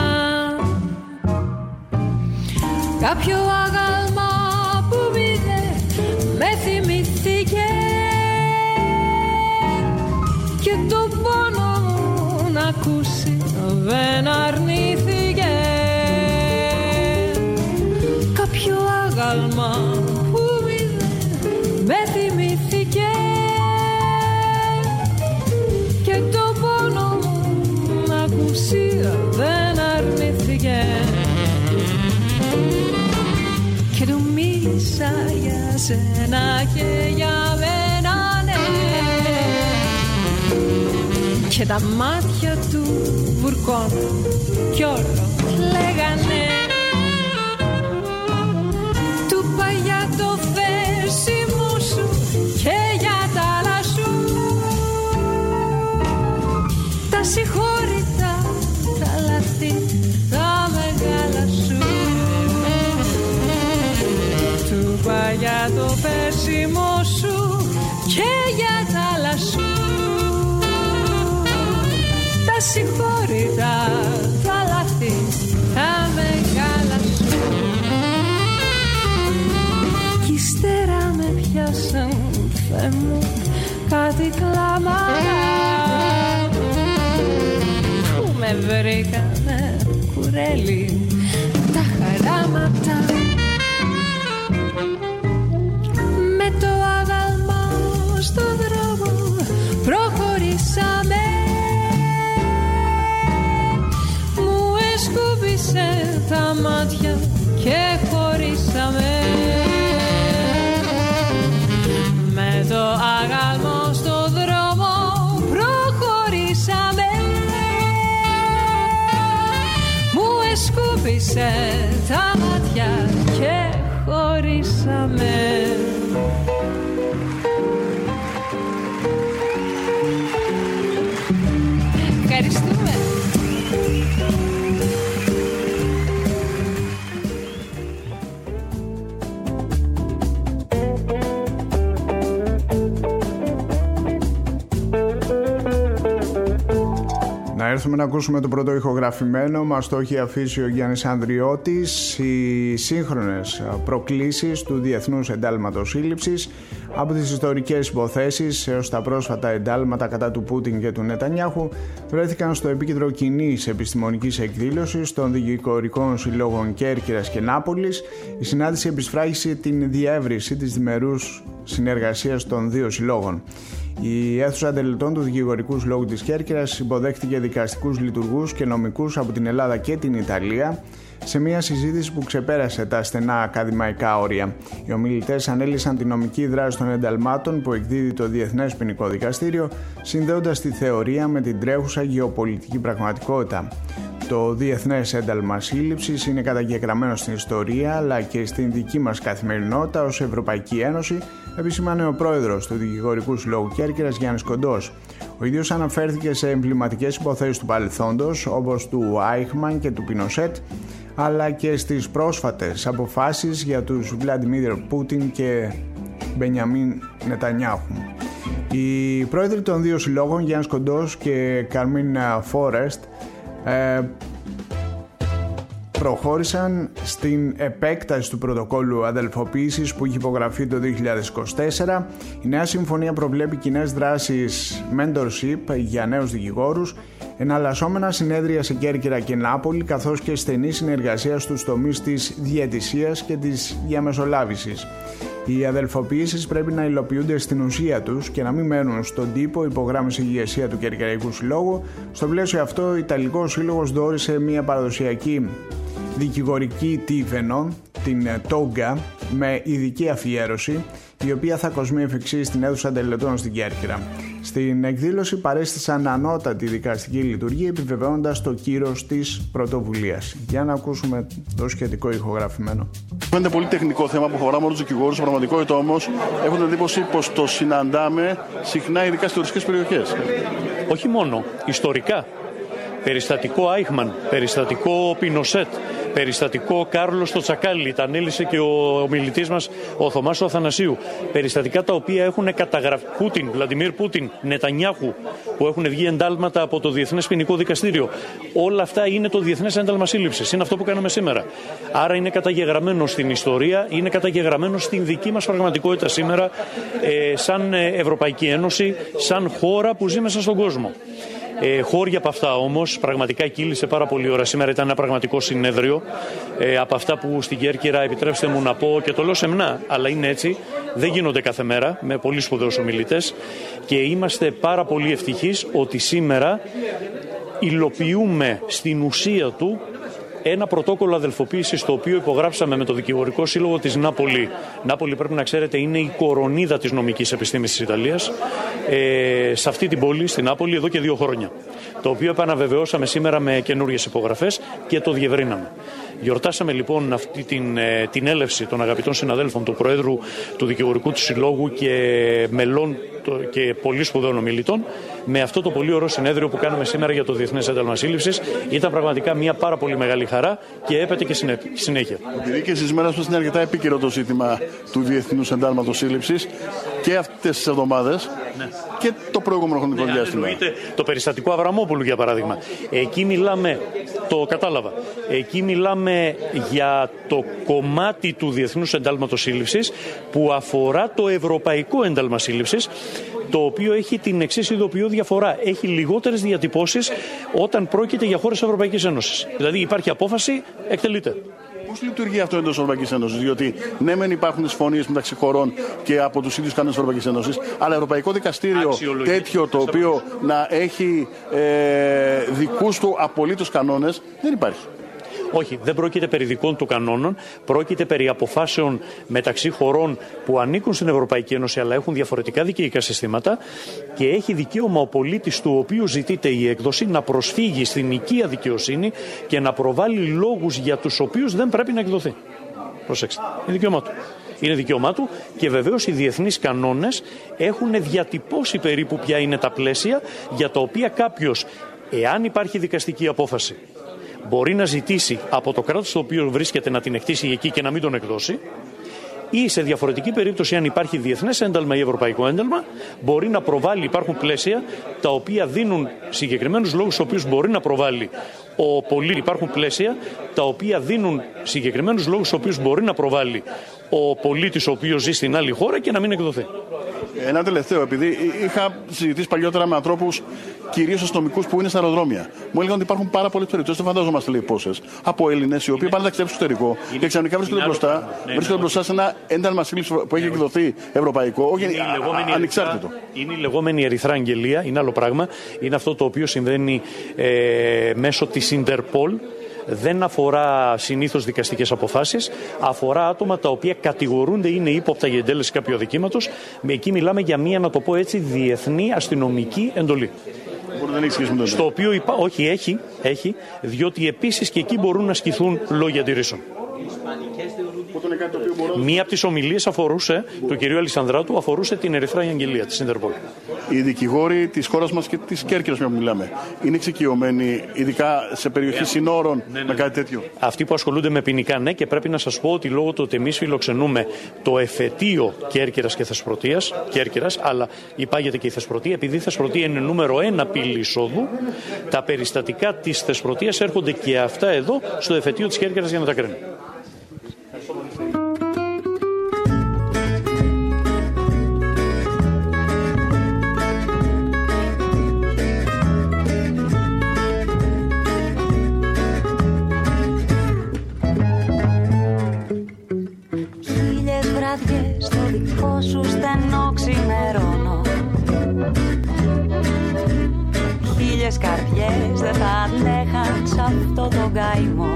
Κάποιο άγαλμα που μήδε με θυμηθήκε και το πόνο μου να ακούσει δεν αρνήθηκε. Κάποιο άγαλμα που μήδε με θυμηθήκε και το πόνο μου να ακούσει δεν αρνήθηκε. Και του μίλησα για σένα και για μένα, ναι, και τα μάτια του βουρκώνουν κι όλο λέγανε. Του είπα για το φέρσιμο σου και για τα άλλα σου, τα συγχώρητα, τα λαθή, τα μεγάλα σου. Του είπα για το φέρσιμο σου και για τα άλλα σου, τα συγχώρητα, τα λαθή, τα μεγάλα σου. Κι ύστερα με πιάσαν, Θεέ μου, κάτι κλάματα που με βρήκανε κουρέλι τα χαράματα. Με το άγαλμα στο δρόμο προχωρήσαμε, μου εσκούπισε τα μάτια και χωρίσαμε. Με το άγαλμα στο δρόμο προχωρήσαμε, μου εσκούπισε τα μάτια έρθουμε να ακούσουμε το πρώτο ηχογραφημένο. Μας το έχει αφήσει ο Γιάννης Ανδριώτης. Οι σύγχρονες προκλήσεις του Διεθνούς Εντάλματος Σύλληψης, από τις ιστορικές υποθέσεις έως τα πρόσφατα εντάλματα κατά του Πούτιν και του Νετανιάχου, βρέθηκαν στο επίκεντρο κοινής επιστημονικής εκδήλωσης των δικηγορικών συλλόγων Κέρκυρας και Νάπολης. Η συνάντηση επισφράγισε την διεύρυνση της διμερούς συνεργασίας των δύο συλλόγων. Η αίθουσα τελετών του Δικηγορικού Συλλόγου της Κέρκυρας υποδέχτηκε δικαστικούς λειτουργούς και νομικούς από την Ελλάδα και την Ιταλία σε μια συζήτηση που ξεπέρασε τα στενά ακαδημαϊκά όρια. Οι ομιλητές ανέλυσαν τη νομική δράση των ενταλμάτων που εκδίδει το Διεθνές Ποινικό Δικαστήριο, συνδέοντας τη θεωρία με την τρέχουσα γεωπολιτική πραγματικότητα. Το Διεθνές Ένταλμα Σύλληψης είναι καταγεγραμμένο στην ιστορία αλλά και στην δική μας καθημερινότητα ως Ευρωπαϊκή Ένωση, επισήμανε ο πρόεδρος του Δικηγορικού Συλλόγου Κέρκυρας, Γιάννης Κοντός. Ο ίδιος αναφέρθηκε σε εμβληματικές υποθέσεις του παρελθόντος, όπως του Άιχμαν και του Πινοσέτ, αλλά και στις πρόσφατες αποφάσεις για τους Βλαντιμίρ Πούτιν και Μπενιαμίν Νετανιάχου. Οι πρόεδροι των δύο συλλόγων, Γιάννης Κοντός και Καρμίν Φόρεστ, ε, προχώρησαν στην επέκταση του πρωτοκόλλου αδελφοποίησης που είχε υπογραφεί το δύο χιλιάδες είκοσι τέσσερα. Η νέα συμφωνία προβλέπει κοινές δράσεις mentorship για νέους δικηγόρους, εναλλασσόμενα συνέδρια σε Κέρκυρα και Νάπολη, καθώς και στενή συνεργασία στους τομείς της διαιτησίας και της διαμεσολάβησης. Οι αδελφοποιήσεις πρέπει να υλοποιούνται στην ουσία τους και να μην μένουν στον τύπο, υπογράμμισε η ηγεσία του Κερκυραϊκού Συλλόγου. Στο πλαίσιο αυτό, ο Ιταλικός Σύλλογος δόρισε μια παραδοσιακή δικηγορική τίφαινο, την Τόγκα, με ειδική αφιέρωση, η οποία θα κοσμεί εφ' εξής στην αίθουσα τελετών στην Κέρκυρα. Στην εκδήλωση παρέστησαν ανώτατη δικαστική λειτουργία, επιβεβαιώνοντας το κύρος της πρωτοβουλίας. Για να ακούσουμε το σχετικό ηχογραφημένο. Φαίνεται πολύ τεχνικό θέμα που αφορά μόνο τους δικηγόρους. Στην πραγματικότητα όμως έχω την εντύπωση πως το συναντάμε συχνά, ειδικά στις τουριστικές περιοχές. Όχι μόνο ιστορικά. Περιστατικό Άιχμαν, περιστατικό Πινοσέτ, περιστατικό Κάρλος στο Τσακάλι, τα ανέλησε και ο ομιλητής μας ο Θωμάς ο Αθανασίου. Περιστατικά τα οποία έχουν καταγραφεί, Πούτιν, Βλαντιμίρ Πούτιν, Νετανιάχου, που έχουν βγει εντάλματα από το Διεθνές Ποινικό Δικαστήριο. Όλα αυτά είναι το Διεθνές Ένταλμα Σύλληψης. Είναι αυτό που κάναμε σήμερα. Άρα είναι καταγεγραμμένο στην ιστορία, είναι καταγεγραμμένο στην δική μας πραγματικότητα σήμερα, ε, σαν Ευρωπαϊκή Ένωση, σαν χώρα που ζει μέσα στον κόσμο. Ε, χώρια από αυτά όμως, πραγματικά κύλησε πάρα πολύ ώρα. Σήμερα ήταν ένα πραγματικό συνέδριο. Ε, από αυτά που στην Κέρκυρα, επιτρέψτε μου να πω και το λέω σεμνά, αλλά είναι έτσι, δεν γίνονται κάθε μέρα με πολύ σπουδαίους ομιλητές και είμαστε πάρα πολύ ευτυχείς ότι σήμερα υλοποιούμε στην ουσία του ένα πρωτόκολλο αδελφοποίησης το οποίο υπογράψαμε με το Δικηγορικό Σύλλογο της Νάπολη. Νάπολη, πρέπει να ξέρετε, είναι η κορονίδα της νομικής επιστήμης της Ιταλίας. Ε, σε αυτή την πόλη, στην Νάπολη, εδώ και δύο χρόνια. Το οποίο επαναβεβαιώσαμε σήμερα με καινούριες υπογραφές και το διευρύναμε. Γιορτάσαμε λοιπόν αυτή την, την έλευση των αγαπητών συναδέλφων του Προέδρου του Δικηγορικού του Συλλόγου και μελών και πολύ σπουδαίων ομιλητών με αυτό το πολύ ωραίο συνέδριο που κάνουμε σήμερα για το Διεθνές Ένταλμα Σύλληψης. Ήταν πραγματικά μια πάρα πολύ μεγάλη χαρά και έπεται και συνέχεια. Επειδή και στις μέρες που είναι αρκετά επίκαιρο το ζήτημα του Διεθνούς Εντάλματος Σύλληψης και αυτές τις εβδομάδες, ναι, και το προηγούμενο χρονικό ναι, διάστημα. Το περιστατικό Αβραμόπουλου, για παράδειγμα. Εκεί μιλάμε, το κατάλαβα, εκεί μιλάμε για το κομμάτι του Διεθνούς Εντάλματος Σύλληψης που αφορά το Ευρωπαϊκό Ένταλμα Σύλληψης, το οποίο έχει την εξής ειδοποιώ διαφορά. Έχει λιγότερες διατυπώσεις όταν πρόκειται για χώρες της Ευρωπαϊκής Ένωσης. Δηλαδή υπάρχει απόφαση, εκτελείται. Πώς λειτουργεί αυτό εντός της Ευρωπαϊκής Ένωσης, διότι ναι, μεν υπάρχουν συμφωνίες μεταξύ χωρών και από τους ίδιους κανόνες της Ευρωπαϊκής Ένωσης, αλλά Ευρωπαϊκό Δικαστήριο Αξιολογή. τέτοιο το οποίο να έχει ε, δικούς του απολύτως κανόνες δεν υπάρχει. Όχι, δεν πρόκειται περί δικών του κανόνων, πρόκειται περί αποφάσεων μεταξύ χωρών που ανήκουν στην Ευρωπαϊκή Ένωση αλλά έχουν διαφορετικά δικαιικά συστήματα και έχει δικαίωμα ο πολίτης του οποίου ζητείται η έκδοση να προσφύγει στην οικία δικαιοσύνη και να προβάλλει λόγους για τους οποίους δεν πρέπει να εκδοθεί. Προσέξτε, είναι δικαίωμά του. Είναι δικαίωμά του και βεβαίως οι διεθνείς κανόνες έχουν διατυπώσει περίπου ποια είναι τα πλαίσια για τα οποία κάποιος, εάν υπάρχει δικαστική απόφαση, μπορεί να ζητήσει από το κράτος στο οποίο βρίσκεται να την εκτίσει εκεί και να μην τον εκδώσει, ή σε διαφορετική περίπτωση, αν υπάρχει διεθνές ένταλμα ή ευρωπαϊκό ένταλμα, μπορεί να προβάλλει, υπάρχουν πλαίσια τα οποία δίνουν συγκεκριμένους λόγους στους οποίους μπορεί να προβάλλει ο πολίτης. Υπάρχουν πλαίσια τα οποία δίνουν συγκεκριμένους λόγους στους οποίους μπορεί να προβάλλει ο πολίτης ο οποίος ζει στην άλλη χώρα και να μην εκδοθεί. Ένα τελευταίο, επειδή είχα συζητήσει παλιότερα με ανθρώπους, κυρίως αστυνομικούς που είναι στα αεροδρόμια. Μου έλεγαν ότι υπάρχουν πάρα πολλές περιπτώσεις, δεν φαντάζομαστε λέει πόσες, από Έλληνες οι οποίοι πάνε να ταξιδέψουν στο εξωτερικό και ξαφνικά βρίσκονται μπροστά, ναι, βρίσκονται μπροστά σε ένα ένταλμα σύλληψης που έχει εκδοθεί ευρωπαϊκό, όχι ανεξάρτητο. Είναι η λεγόμενη ερυθρά αγγελία, είναι άλλο πράγμα. Είναι αυτό το οποίο συμβαίνει ε, μέσω της Ιντερπολ. Δεν αφορά συνήθως δικαστικές αποφάσεις, αφορά άτομα τα οποία κατηγορούνται, είναι ύποπτα για εντέλεση κάποιου αδικήματος. Εκεί μιλάμε για μία, να το πω έτσι, διεθνή αστυνομική εντολή. Στο οποίο υπά... όχι, έχει, έχει, διότι επίσης και εκεί μπορούν να ασκηθούν λόγια αντιρρήσεων. Μία από τις ομιλίες αφορούσε, του κυρίου Αλισανδράτου, αφορούσε την ερυθρά αγγελία της Ιντερπολ. Οι δικηγόροι της χώρας μας και της Κέρκυρας που μιλάμε είναι εξοικειωμένοι, ειδικά σε περιοχές συνόρων, ναι, ναι, με κάτι τέτοιο? Αυτοί που ασχολούνται με ποινικά, ναι, και πρέπει να σας πω ότι λόγω του ότι εμείς φιλοξενούμε το εφετείο Κέρκυρας και Θεσπρωτείας, Κέρκυρας, αλλά υπάγεται και η Θεσπρωτεία, επειδή η Θεσπρωτεία είναι νούμερο ένα πύλη εισόδου, τα περιστατικά της Θεσπρωτείας έρχονται και αυτά εδώ στο εφετείο της Κέρκυρας για να τα κρίνουν. Χίλιες βραδιές στο δικό σου στενό ξημερώνω. Χίλιες καρδιές δεν θα αντέχαν σ' αυτό το καημό.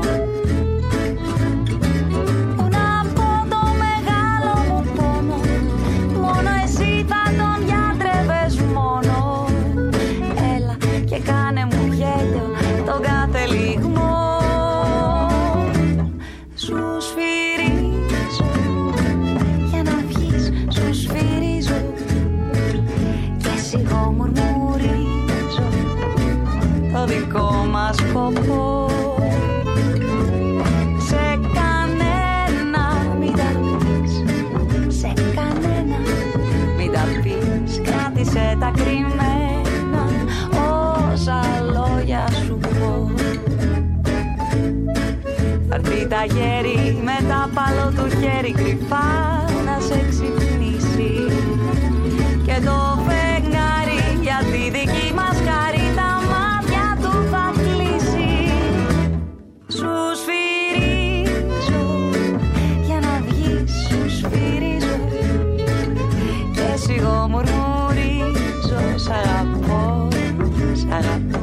Σκοπό. Σε κανένα μην τα πεις, σε κανένα μην τα πεις, κράτησε τα κρυμμένα όσα λόγια σου πω. Θα έρθει τα γέρι με τα παλό του χέρι κρυφά να σε ξυπνήσει και το φεγγάρι για τη δική μας χάρη τα μάτια του θα κλείσει. Σου σφυρίζω για να βγεις, σου σφυρίζω και σιγό μουρμουρίζω σ' αγαπώ, σ' αγαπώ.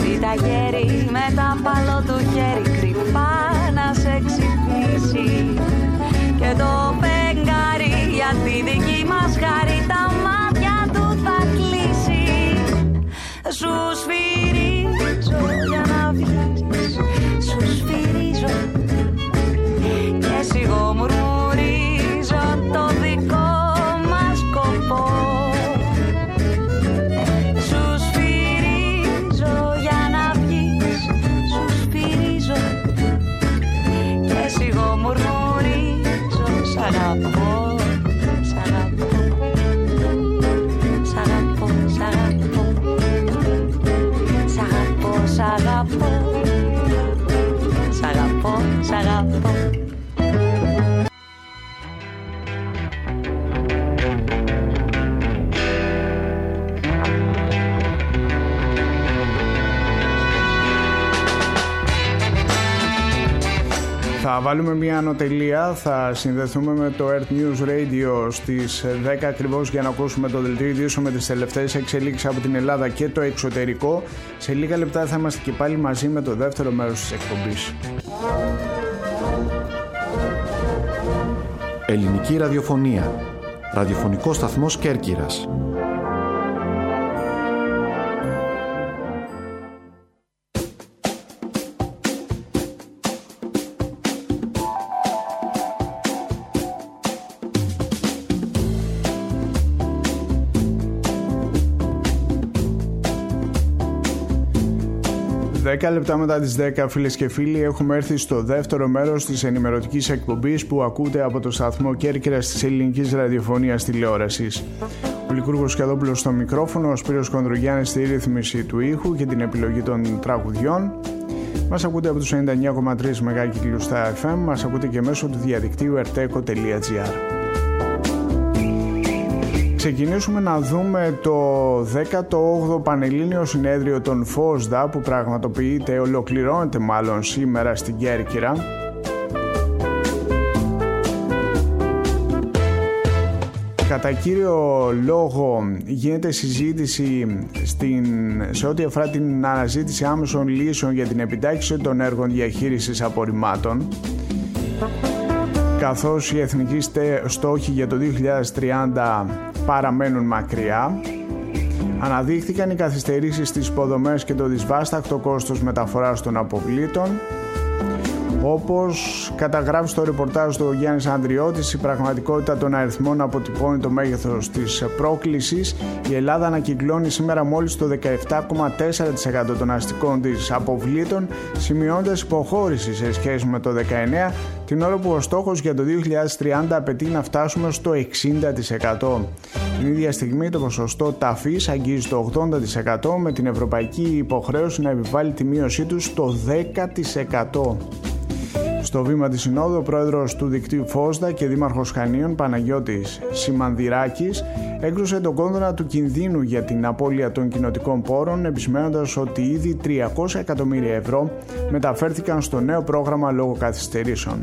Τρίτα γέρι με τα παλό του χέρι κρυφά να σε ξυπνήσει. Και το φεγγάρι για τη δική μας χάρη τα μάτια του θα κλείσει. Σου σφυρίζω για να βγεις, σου σφυρίζω και σιγομουρμουρίζω το δικό μας σκοπό. Σου σφυρίζω για να βγεις, σου σφυρίζω και σιγομουρμουρίζω. Σ' αγαπώ, σ' αγαπώ, σ' αγαπώ, σ' αγαπώ, σ' αγαπώ, σ' αγαπώ, σ' αγαπώ, σ' αγαπώ. Θα βάλουμε μια ανωτελεία, θα συνδεθούμε με το Earth News Radio στις δέκα ακριβώς για να ακούσουμε το δελτίο ειδήσεων με τις τελευταίες εξελίξεις από την Ελλάδα και το εξωτερικό. Σε λίγα λεπτά θα είμαστε και πάλι μαζί με το δεύτερο μέρος της εκπομπής. Ελληνική ραδιοφωνία. Ραδιοφωνικό σταθμός Κέρκυρας. δέκα λεπτά μετά τις δέκα, φίλες και φίλοι, έχουμε έρθει στο δεύτερο μέρος της ενημερωτικής εκπομπής που ακούτε από το σταθμό Κέρκυρας της Ελληνικής Ραδιοφωνίας Τηλεόρασης. Ο Λικούργος Κιαδόπουλος στο μικρόφωνο, ο Σπύρος Κοντρογιάννης στη ρύθμιση του ήχου και την επιλογή των τραγουδιών. Μας ακούτε από τους ενενήντα εννιά κόμμα τρία μεγάκυκλους στα εφ εμ, μας ακούτε και μέσω του διαδικτύου ερτέκο τελεία τζι άρ. Ξεκινήσουμε να δούμε το δέκατο όγδοο Πανελλήνιο Συνέδριο των ΦΟΣΔΑ που πραγματοποιείται, ολοκληρώνεται μάλλον σήμερα στην Κέρκυρα. Κατά κύριο λόγο γίνεται συζήτηση στην, σε ό,τι αφορά την αναζήτηση άμεσων λύσεων για την επιτάχυνση των έργων διαχείρισης απορριμμάτων, καθώς οι εθνικοί στόχοι για το δύο χιλιάδες τριάντα παραμένουν μακριά. Αναδείχθηκαν οι καθυστερήσεις στις υποδομές και το δυσβάσταχτο κόστος μεταφοράς των αποβλήτων. Όπως καταγράφει στο ρεπορτάζ του Γιάννης Ανδριώτης, η πραγματικότητα των αριθμών αποτυπώνει το μέγεθος της πρόκλησης. Η Ελλάδα ανακυκλώνει σήμερα μόλις το δεκαεπτά κόμμα τέσσερα τοις εκατό των αστικών της αποβλήτων, σημειώνοντας υποχώρηση σε σχέση με το δεκαεννέα, την ώρα που ο στόχος για το δύο χιλιάδες τριάντα απαιτεί να φτάσουμε στο εξήντα τοις εκατό. Την ίδια στιγμή το ποσοστό ταφής αγγίζει το ογδόντα τοις εκατό, με την ευρωπαϊκή υποχρέωση να επιβάλλει τη μείωσή του στο δέκα τοις εκατό. Στο βήμα της Συνόδου, ο πρόεδρος του δικτύου ΦΟΣΔΑ και δήμαρχος Χανίων Παναγιώτης Σιμανδυράκης έκρουσε τον κόδωνα του κινδύνου για την απώλεια των κοινοτικών πόρων, επισημένοντας ότι ήδη τριακόσια εκατομμύρια ευρώ μεταφέρθηκαν στο νέο πρόγραμμα λόγω καθυστερήσεων.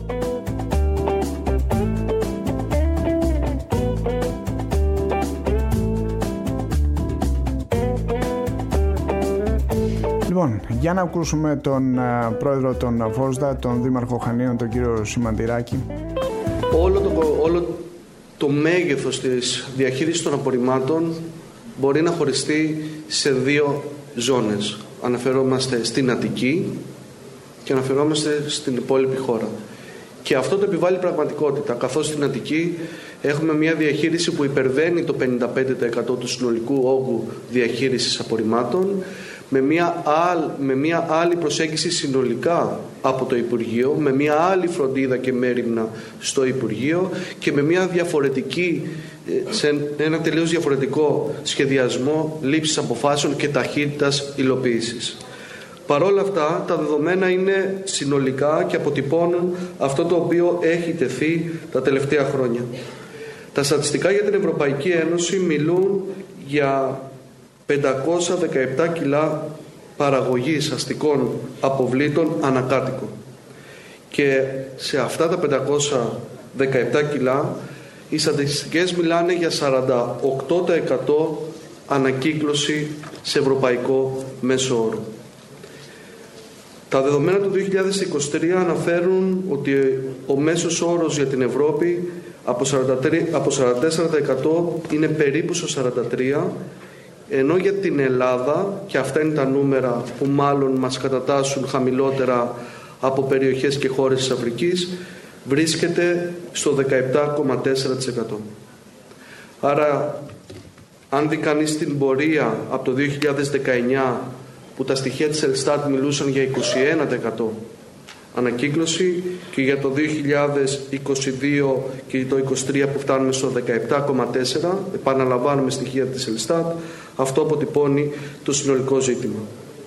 Λοιπόν, για να ακούσουμε τον uh, πρόεδρο των ΦΟΣΔΑ, τον δήμαρχο Χανίων, τον κύριο Σιμανδυράκη. Όλο το, όλο το μέγεθος της διαχείρισης των απορριμμάτων μπορεί να χωριστεί σε δύο ζώνες. Αναφερόμαστε στην Αττική και αναφερόμαστε στην υπόλοιπη χώρα. Και αυτό το επιβάλλει πραγματικότητα, καθώς στην Αττική έχουμε μια διαχείριση που υπερβαίνει το πενήντα πέντε τοις εκατό του συνολικού όγκου διαχείρισης απορριμμάτων, με μια, άλλ, με μια άλλη προσέγγιση συνολικά από το Υπουργείο, με μια άλλη φροντίδα και μέριμνα στο Υπουργείο και με μια διαφορετική, σε ένα τελείως διαφορετικό σχεδιασμό λήψης αποφάσεων και ταχύτητας υλοποίησης. Παρ' όλα αυτά, τα δεδομένα είναι συνολικά και αποτυπώνουν αυτό το οποίο έχει τεθεί τα τελευταία χρόνια. Τα στατιστικά για την Ευρωπαϊκή Ένωση μιλούν για πεντακόσια δεκαεπτά κιλά παραγωγής αστικών αποβλήτων ανακάτοικο. Και σε αυτά τα πεντακόσια δεκαεπτά κιλά οι στατιστικές μιλάνε για σαράντα οκτώ τοις εκατό ανακύκλωση σε ευρωπαϊκό μέσο όρο. Τα δεδομένα του δύο χιλιάδες είκοσι τρία αναφέρουν ότι ο μέσος όρος για την Ευρώπη από σαράντα τέσσερα τοις εκατό είναι περίπου στο σαράντα τρία τοις εκατό, ενώ για την Ελλάδα, και αυτά είναι τα νούμερα που μάλλον μας κατατάσσουν χαμηλότερα από περιοχές και χώρες της Αφρικής, βρίσκεται στο δεκαεπτά κόμμα τέσσερα τοις εκατό. Άρα, αν δει κανείς την πορεία από το δύο χιλιάδες δεκαεννιά, που τα στοιχεία της Ελστάτ μιλούσαν για είκοσι ένα τοις εκατό ανακύκλωση, και για το δύο χιλιάδες είκοσι δύο και το είκοσι τρία που φτάνουμε στο δεκαεπτά κόμμα τέσσερα τοις εκατό, επαναλαμβάνουμε στοιχεία της Ελστάτ, αυτό αποτυπώνει το συνολικό ζήτημα.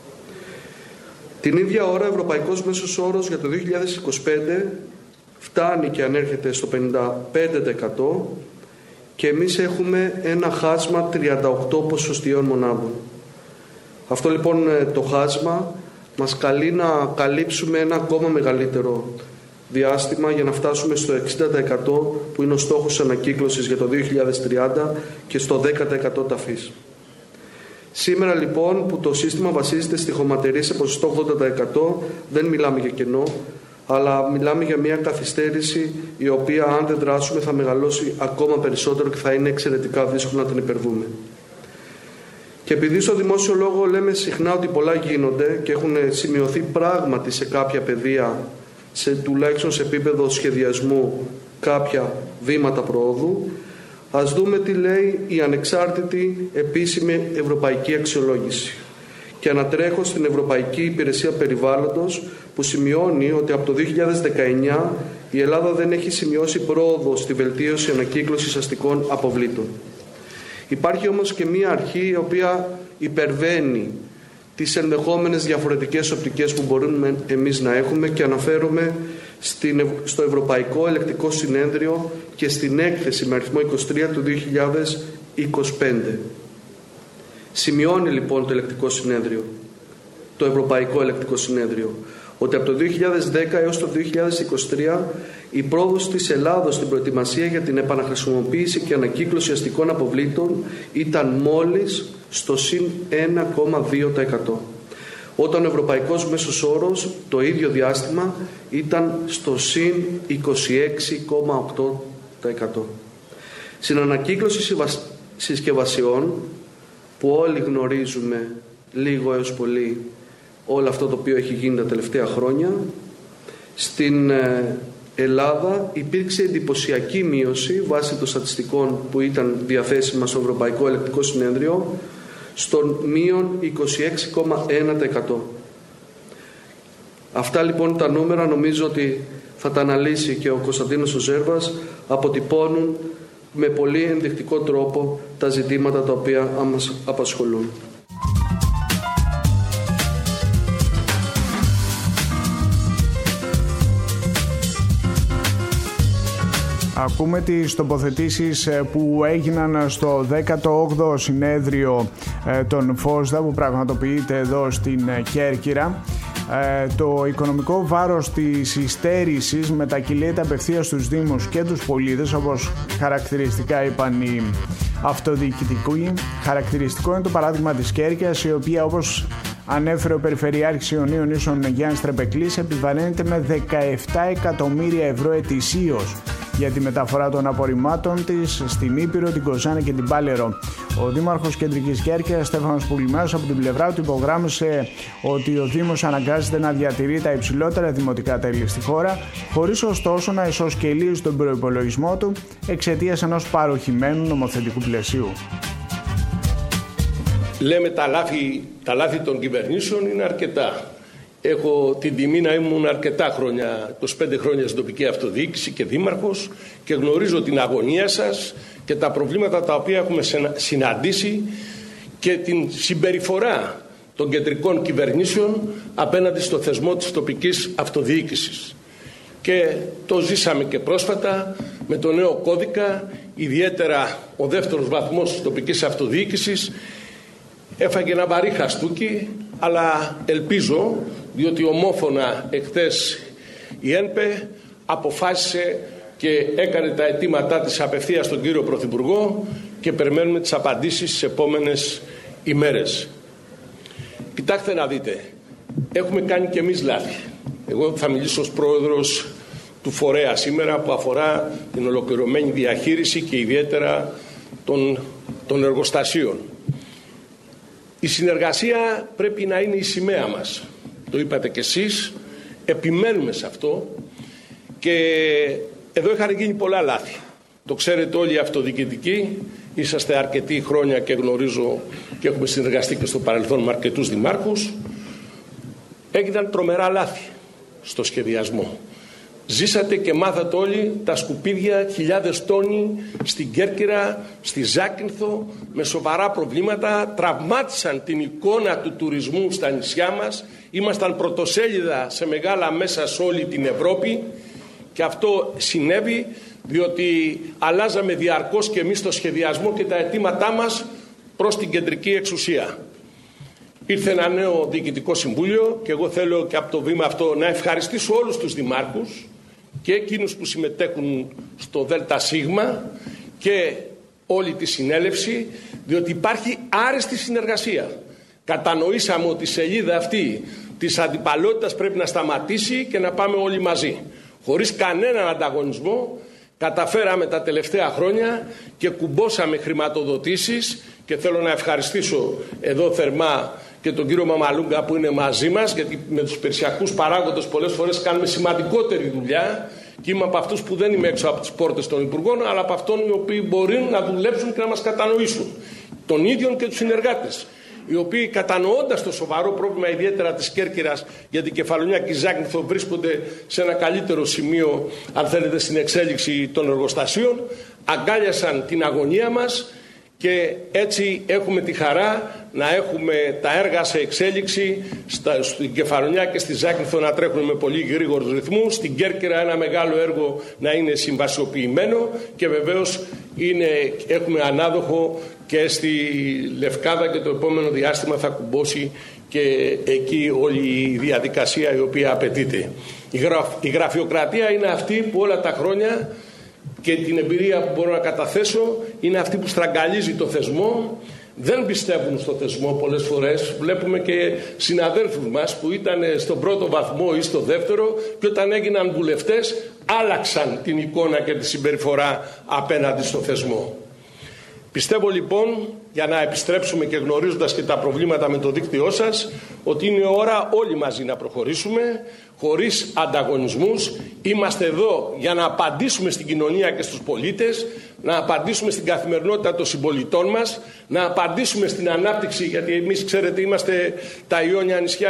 Την ίδια ώρα, ο ευρωπαϊκός μέσος όρος για το δύο χιλιάδες είκοσι πέντε φτάνει και ανέρχεται στο πενήντα πέντε τοις εκατό και εμείς έχουμε ένα χάσμα τριάντα οκτώ ποσοστιαίων μονάδων. Αυτό λοιπόν το χάσμα μας καλεί να καλύψουμε ένα ακόμα μεγαλύτερο διάστημα για να φτάσουμε στο εξήντα τοις εκατό που είναι ο στόχος ανακύκλωσης για το δύο χιλιάδες τριάντα και στο δέκα τοις εκατό ταφής. Σήμερα λοιπόν που το σύστημα βασίζεται στη χωματερή σε ποσοστό ογδόντα τοις εκατό δεν μιλάμε για κενό, αλλά μιλάμε για μια καθυστέρηση η οποία αν δεν δράσουμε θα μεγαλώσει ακόμα περισσότερο και θα είναι εξαιρετικά δύσκολο να την υπερβούμε. Και επειδή στο δημόσιο λόγο λέμε συχνά ότι πολλά γίνονται και έχουν σημειωθεί πράγματι σε κάποια πεδία, σε, τουλάχιστον σε επίπεδο σχεδιασμού, κάποια βήματα προόδου, ας δούμε τι λέει η ανεξάρτητη επίσημη ευρωπαϊκή αξιολόγηση. Και ανατρέχω στην Ευρωπαϊκή Υπηρεσία Περιβάλλοντος που σημειώνει ότι από το δύο χιλιάδες δεκαεννιά η Ελλάδα δεν έχει σημειώσει πρόοδο στη βελτίωση ανακύκλωσης αστικών αποβλήτων. Υπάρχει όμως και μία αρχή η οποία υπερβαίνει τις ενδεχόμενες διαφορετικές οπτικές που μπορούμε εμείς να έχουμε και αναφέρομαι στην, στο Ευρωπαϊκό Ελεκτικό Συνέδριο και στην έκθεση με αριθμό είκοσι τρία του δύο χιλιάδες είκοσι πέντε. Σημειώνει λοιπόν το Ελεκτικό Συνέδριο, το Ευρωπαϊκό Ελεκτικό Συνέδριο, ότι από το δύο χιλιάδες δέκα έως το δύο χιλιάδες είκοσι τρία η πρόοδος της Ελλάδος στην προετοιμασία για την επαναχρησιμοποίηση και ανακύκλωση αστικών αποβλήτων ήταν μόλις στο συν ένα κόμμα δύο τοις εκατό, όταν ο ευρωπαϊκός μέσος όρος το ίδιο διάστημα ήταν στο συν είκοσι έξι κόμμα οκτώ τοις εκατό. Στην ανακύκλωση συσκευασιών, που όλοι γνωρίζουμε λίγο έως πολύ όλο αυτό το οποίο έχει γίνει τα τελευταία χρόνια, στην Ελλάδα υπήρξε εντυπωσιακή μείωση βάσει των στατιστικών που ήταν διαθέσιμα στο Ευρωπαϊκό Ελεκτικό Συνέδριο στον μείον είκοσι έξι κόμμα ένα τοις εκατό. Αυτά λοιπόν τα νούμερα νομίζω ότι θα τα αναλύσει και ο Κωνσταντίνος ο Ζέρβας, αποτυπώνουν με πολύ ενδεικτικό τρόπο τα ζητήματα τα οποία μας απασχολούν. Ακούμε τις τοποθετήσεις που έγιναν στο δέκατο όγδοο συνέδριο των ΦΟΣΔΑ που πραγματοποιείται εδώ στην Κέρκυρα. Το οικονομικό βάρος της υστέρησης μετακυλείται απευθείας στους Δήμους και τους πολίτες, όπως χαρακτηριστικά είπαν οι αυτοδιοικητικοί. Χαρακτηριστικό είναι το παράδειγμα της Κέρκυρας, η οποία, όπως ανέφερε ο Περιφερειάρχης Ιωνίων Ίσων Γιάννης Τρεπεκλής, επιβαρύνεται με δεκαεπτά εκατομμύρια ευρώ ετησίως για τη μεταφορά των απορριμμάτων της στην Ήπειρο, την Κοζάνη και την Πάλαιρο. Ο Δήμαρχος Κεντρικής Κέρκυρας, Στέφανος Πουλημένος, από την πλευρά του υπογράμμισε ότι ο Δήμος αναγκάζεται να διατηρεί τα υψηλότερα δημοτικά τέλη στη χώρα, χωρίς ωστόσο να ισοσκελίζει τον προϋπολογισμό του εξαιτίας ενός παροχημένου νομοθετικού πλαισίου. Λέμε τα λάθη, τα λάθη των κυβερνήσεων είναι αρκετά. Έχω την τιμή να ήμουν αρκετά χρόνια, είκοσι πέντε χρόνια στην τοπική αυτοδιοίκηση και δήμαρχος, και γνωρίζω την αγωνία σας και τα προβλήματα τα οποία έχουμε συναντήσει και την συμπεριφορά των κεντρικών κυβερνήσεων απέναντι στο θεσμό της τοπικής αυτοδιοίκησης. Και το ζήσαμε και πρόσφατα με το νέο κώδικα, ιδιαίτερα ο δεύτερος βαθμός της τοπικής αυτοδιοίκησης έφαγε ένα βαρύ χαστούκι, αλλά ελπίζω, διότι ομόφωνα εχθές η ΕΝΠΕ αποφάσισε και έκανε τα αιτήματά της απευθείας στον κύριο Πρωθυπουργό και περιμένουμε τις απαντήσεις στις επόμενες ημέρες. Κοιτάξτε να δείτε, έχουμε κάνει και εμείς λάθη. Εγώ θα μιλήσω ως πρόεδρος του φορέα σήμερα που αφορά την ολοκληρωμένη διαχείριση και ιδιαίτερα των, των εργοστασίων. Η συνεργασία πρέπει να είναι η σημαία μας. Το είπατε κι εσείς, επιμένουμε σε αυτό και εδώ είχαν γίνει πολλά λάθη. Το ξέρετε όλοι οι αυτοδιοικητικοί, είσαστε αρκετοί χρόνια και γνωρίζω και έχουμε συνεργαστεί και στο παρελθόν με αρκετούς δημάρχους. Έγιναν τρομερά λάθη στο σχεδιασμό. Ζήσατε και μάθατε όλοι τα σκουπίδια, χιλιάδες τόνοι στην Κέρκυρα, στη Ζάκυνθο, με σοβαρά προβλήματα, τραυμάτισαν την εικόνα του τουρισμού στα νησιά μας. Ήμασταν πρωτοσέλιδα σε μεγάλα μέσα σε όλη την Ευρώπη και αυτό συνέβη διότι αλλάζαμε διαρκώς και εμείς το σχεδιασμό και τα αιτήματά μας προς την κεντρική εξουσία. Ήρθε ένα νέο διοικητικό συμβούλιο και εγώ θέλω και από το βήμα αυτό να ευχαριστήσω όλους τους δημάρχους και εκείνους που συμμετέχουν στο ΔΣ και όλη τη συνέλευση, διότι υπάρχει άριστη συνεργασία. Κατανοήσαμε ότι η σελίδα αυτή της αντιπαλότητας πρέπει να σταματήσει και να πάμε όλοι μαζί. Χωρίς κανέναν ανταγωνισμό καταφέραμε τα τελευταία χρόνια και κουμπώσαμε χρηματοδοτήσεις και θέλω να ευχαριστήσω εδώ θερμά και τον κύριο Μαμαλούγκα που είναι μαζί μας, γιατί με τους περιουσιακούς παράγοντες πολλές φορές κάνουμε σημαντικότερη δουλειά και είμαι από αυτούς που δεν είμαι έξω από τις πόρτες των υπουργών, αλλά από αυτών οι οποίοι μπορεί να δουλέψουν και να μας κατανοήσουν. Των ίδιων και τους συνεργάτες, οι οποίοι κατανοώντας το σοβαρό πρόβλημα ιδιαίτερα της Κέρκυρας, γιατί η Κεφαλονιά και η Ζάκυνθο βρίσκονται σε ένα καλύτερο σημείο, αν θέλετε, στην εξέλιξη των εργοστασίων, αγκάλιασαν την αγωνία μας και έτσι έχουμε τη χαρά να έχουμε τα έργα σε εξέλιξη στα, στην Κεφαλονιά και στη Ζάκυνθο να τρέχουν με πολύ γρήγορους ρυθμούς, στην Κέρκυρα ένα μεγάλο έργο να είναι συμβασιοποιημένο και βεβαίως είναι, έχουμε ανάδοχο και στη Λευκάδα και το επόμενο διάστημα θα κουμπώσει και εκεί όλη η διαδικασία η οποία απαιτείται. Η, γραφ, η γραφειοκρατία είναι αυτή που όλα τα χρόνια και την εμπειρία που μπορώ να καταθέσω είναι αυτή που στραγγαλίζει το θεσμό. Δεν πιστεύουν στο θεσμό πολλές φορές. Βλέπουμε και συναδέλφους μας που ήταν στον πρώτο βαθμό ή στο δεύτερο και όταν έγιναν βουλευτές άλλαξαν την εικόνα και τη συμπεριφορά απέναντι στο θεσμό. Πιστεύω λοιπόν, για να επιστρέψουμε και γνωρίζοντας και τα προβλήματα με το δίκτυό σας, ότι είναι ώρα όλοι μαζί να προχωρήσουμε χωρίς ανταγωνισμούς. Είμαστε εδώ για να απαντήσουμε στην κοινωνία και στους πολίτες, να απαντήσουμε στην καθημερινότητα των συμπολιτών μας, να απαντήσουμε στην ανάπτυξη, γιατί εμείς ξέρετε είμαστε τα Ιόνια νησιά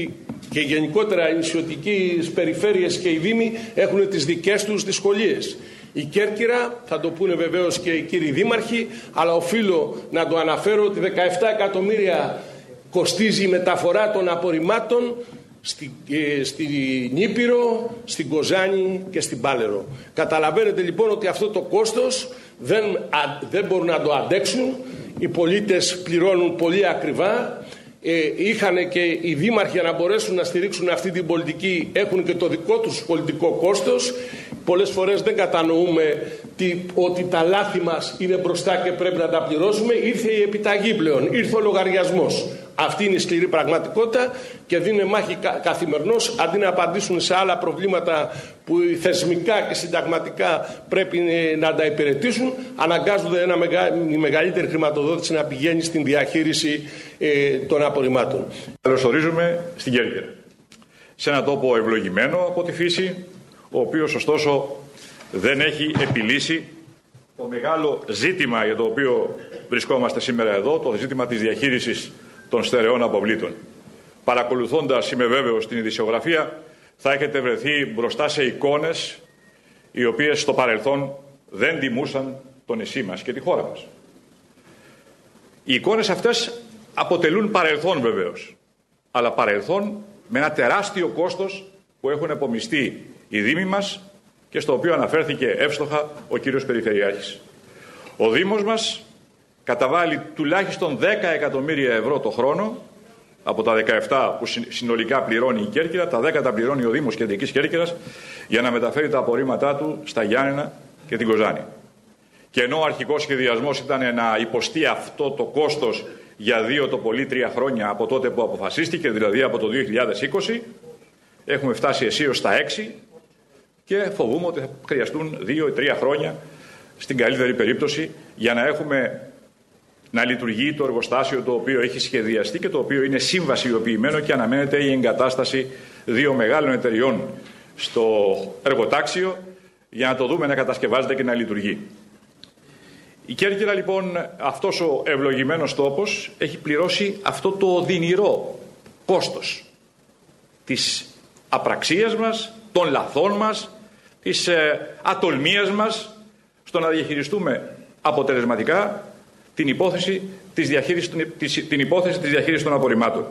και γενικότερα οι νησιωτικές περιφέρειες και οι δήμοι έχουν τις δικές τους δυσκολίες. Η Κέρκυρα, θα το πούνε βεβαίως και οι κύριοι δήμαρχοι, αλλά οφείλω να το αναφέρω ότι δεκαεπτά εκατομμύρια κοστίζει η μεταφορά των απορριμμάτων στη, ε, στην Ήπειρο, στην Κοζάνη και στην Πάλαιρο. Καταλαβαίνετε λοιπόν ότι αυτό το κόστος δεν, α, δεν μπορούν να το αντέξουν, οι πολίτες πληρώνουν πολύ ακριβά. Ε, είχαν και οι δήμαρχοι για να μπορέσουν να στηρίξουν αυτή την πολιτική, έχουν και το δικό τους πολιτικό κόστος. Πολλές φορές δεν κατανοούμε τι, ότι τα λάθη μας είναι μπροστά και πρέπει να τα πληρώσουμε. Ήρθε η επιταγή πλέον, ήρθε ο λογαριασμός. Αυτή είναι η σκληρή πραγματικότητα και δίνουν μάχη κα, καθημερινώς, αντί να απαντήσουν σε άλλα προβλήματα που θεσμικά και συνταγματικά πρέπει να τα υπηρετήσουν, αναγκάζονται ένα μεγα, η μεγαλύτερη χρηματοδότηση να πηγαίνει στην διαχείριση ε, των απορριμμάτων. Καλωσορίζουμε στην Κέρκυρα, σε έναν τόπο ευλογημένο από τη φύση, ο οποίος ωστόσο δεν έχει επιλύσει το μεγάλο ζήτημα για το οποίο βρισκόμαστε σήμερα εδώ, το ζήτημα της διαχείρισης των στερεών αποβλήτων. Παρακολουθώντας, είμαι βέβαιος, την ειδησιογραφία, θα έχετε βρεθεί μπροστά σε εικόνες οι οποίες στο παρελθόν δεν τιμούσαν το νησί μας και τη χώρα μας. Οι εικόνες αυτές αποτελούν παρελθόν βεβαίως, αλλά παρελθόν με ένα τεράστιο κόστος που έχουν επομιστεί οι δήμοι μας και στο οποίο αναφέρθηκε εύστοχα ο κύριος Περιφερειάρχης. Ο Δήμος μας καταβάλει τουλάχιστον δέκα εκατομμύρια ευρώ το χρόνο από τα δεκαεπτά που συνολικά πληρώνει η Κέρκυρα, τα δέκα τα πληρώνει ο Δήμος Κεντρικής Κέρκυρας για να μεταφέρει τα απορρίμματά του στα Γιάννενα και την Κοζάνη. Και ενώ ο αρχικός σχεδιασμός ήταν να υποστεί αυτό το κόστος για δύο το πολύ τρία χρόνια από τότε που αποφασίστηκε, δηλαδή από το δύο χιλιάδες είκοσι, έχουμε φτάσει αισίως στα έξι και φοβούμαι ότι θα χρειαστούν δύο ή τρία χρόνια στην καλύτερη περίπτωση για να έχουμε να λειτουργεί το εργοστάσιο το οποίο έχει σχεδιαστεί και το οποίο είναι συμβασιοποιημένο και αναμένεται η εγκατάσταση δύο μεγάλων εταιριών στο εργοτάξιο για να το δούμε να κατασκευάζεται και να λειτουργεί. Η Κέρκυρα λοιπόν, αυτός ο ευλογημένος τόπος, έχει πληρώσει αυτό το οδυνηρό κόστος της απραξίας μας, των λαθών μας, της ε, ατολμίας μας στο να διαχειριστούμε αποτελεσματικά την υπόθεση της διαχείρισης, της, την υπόθεση της διαχείρισης των απορριμμάτων.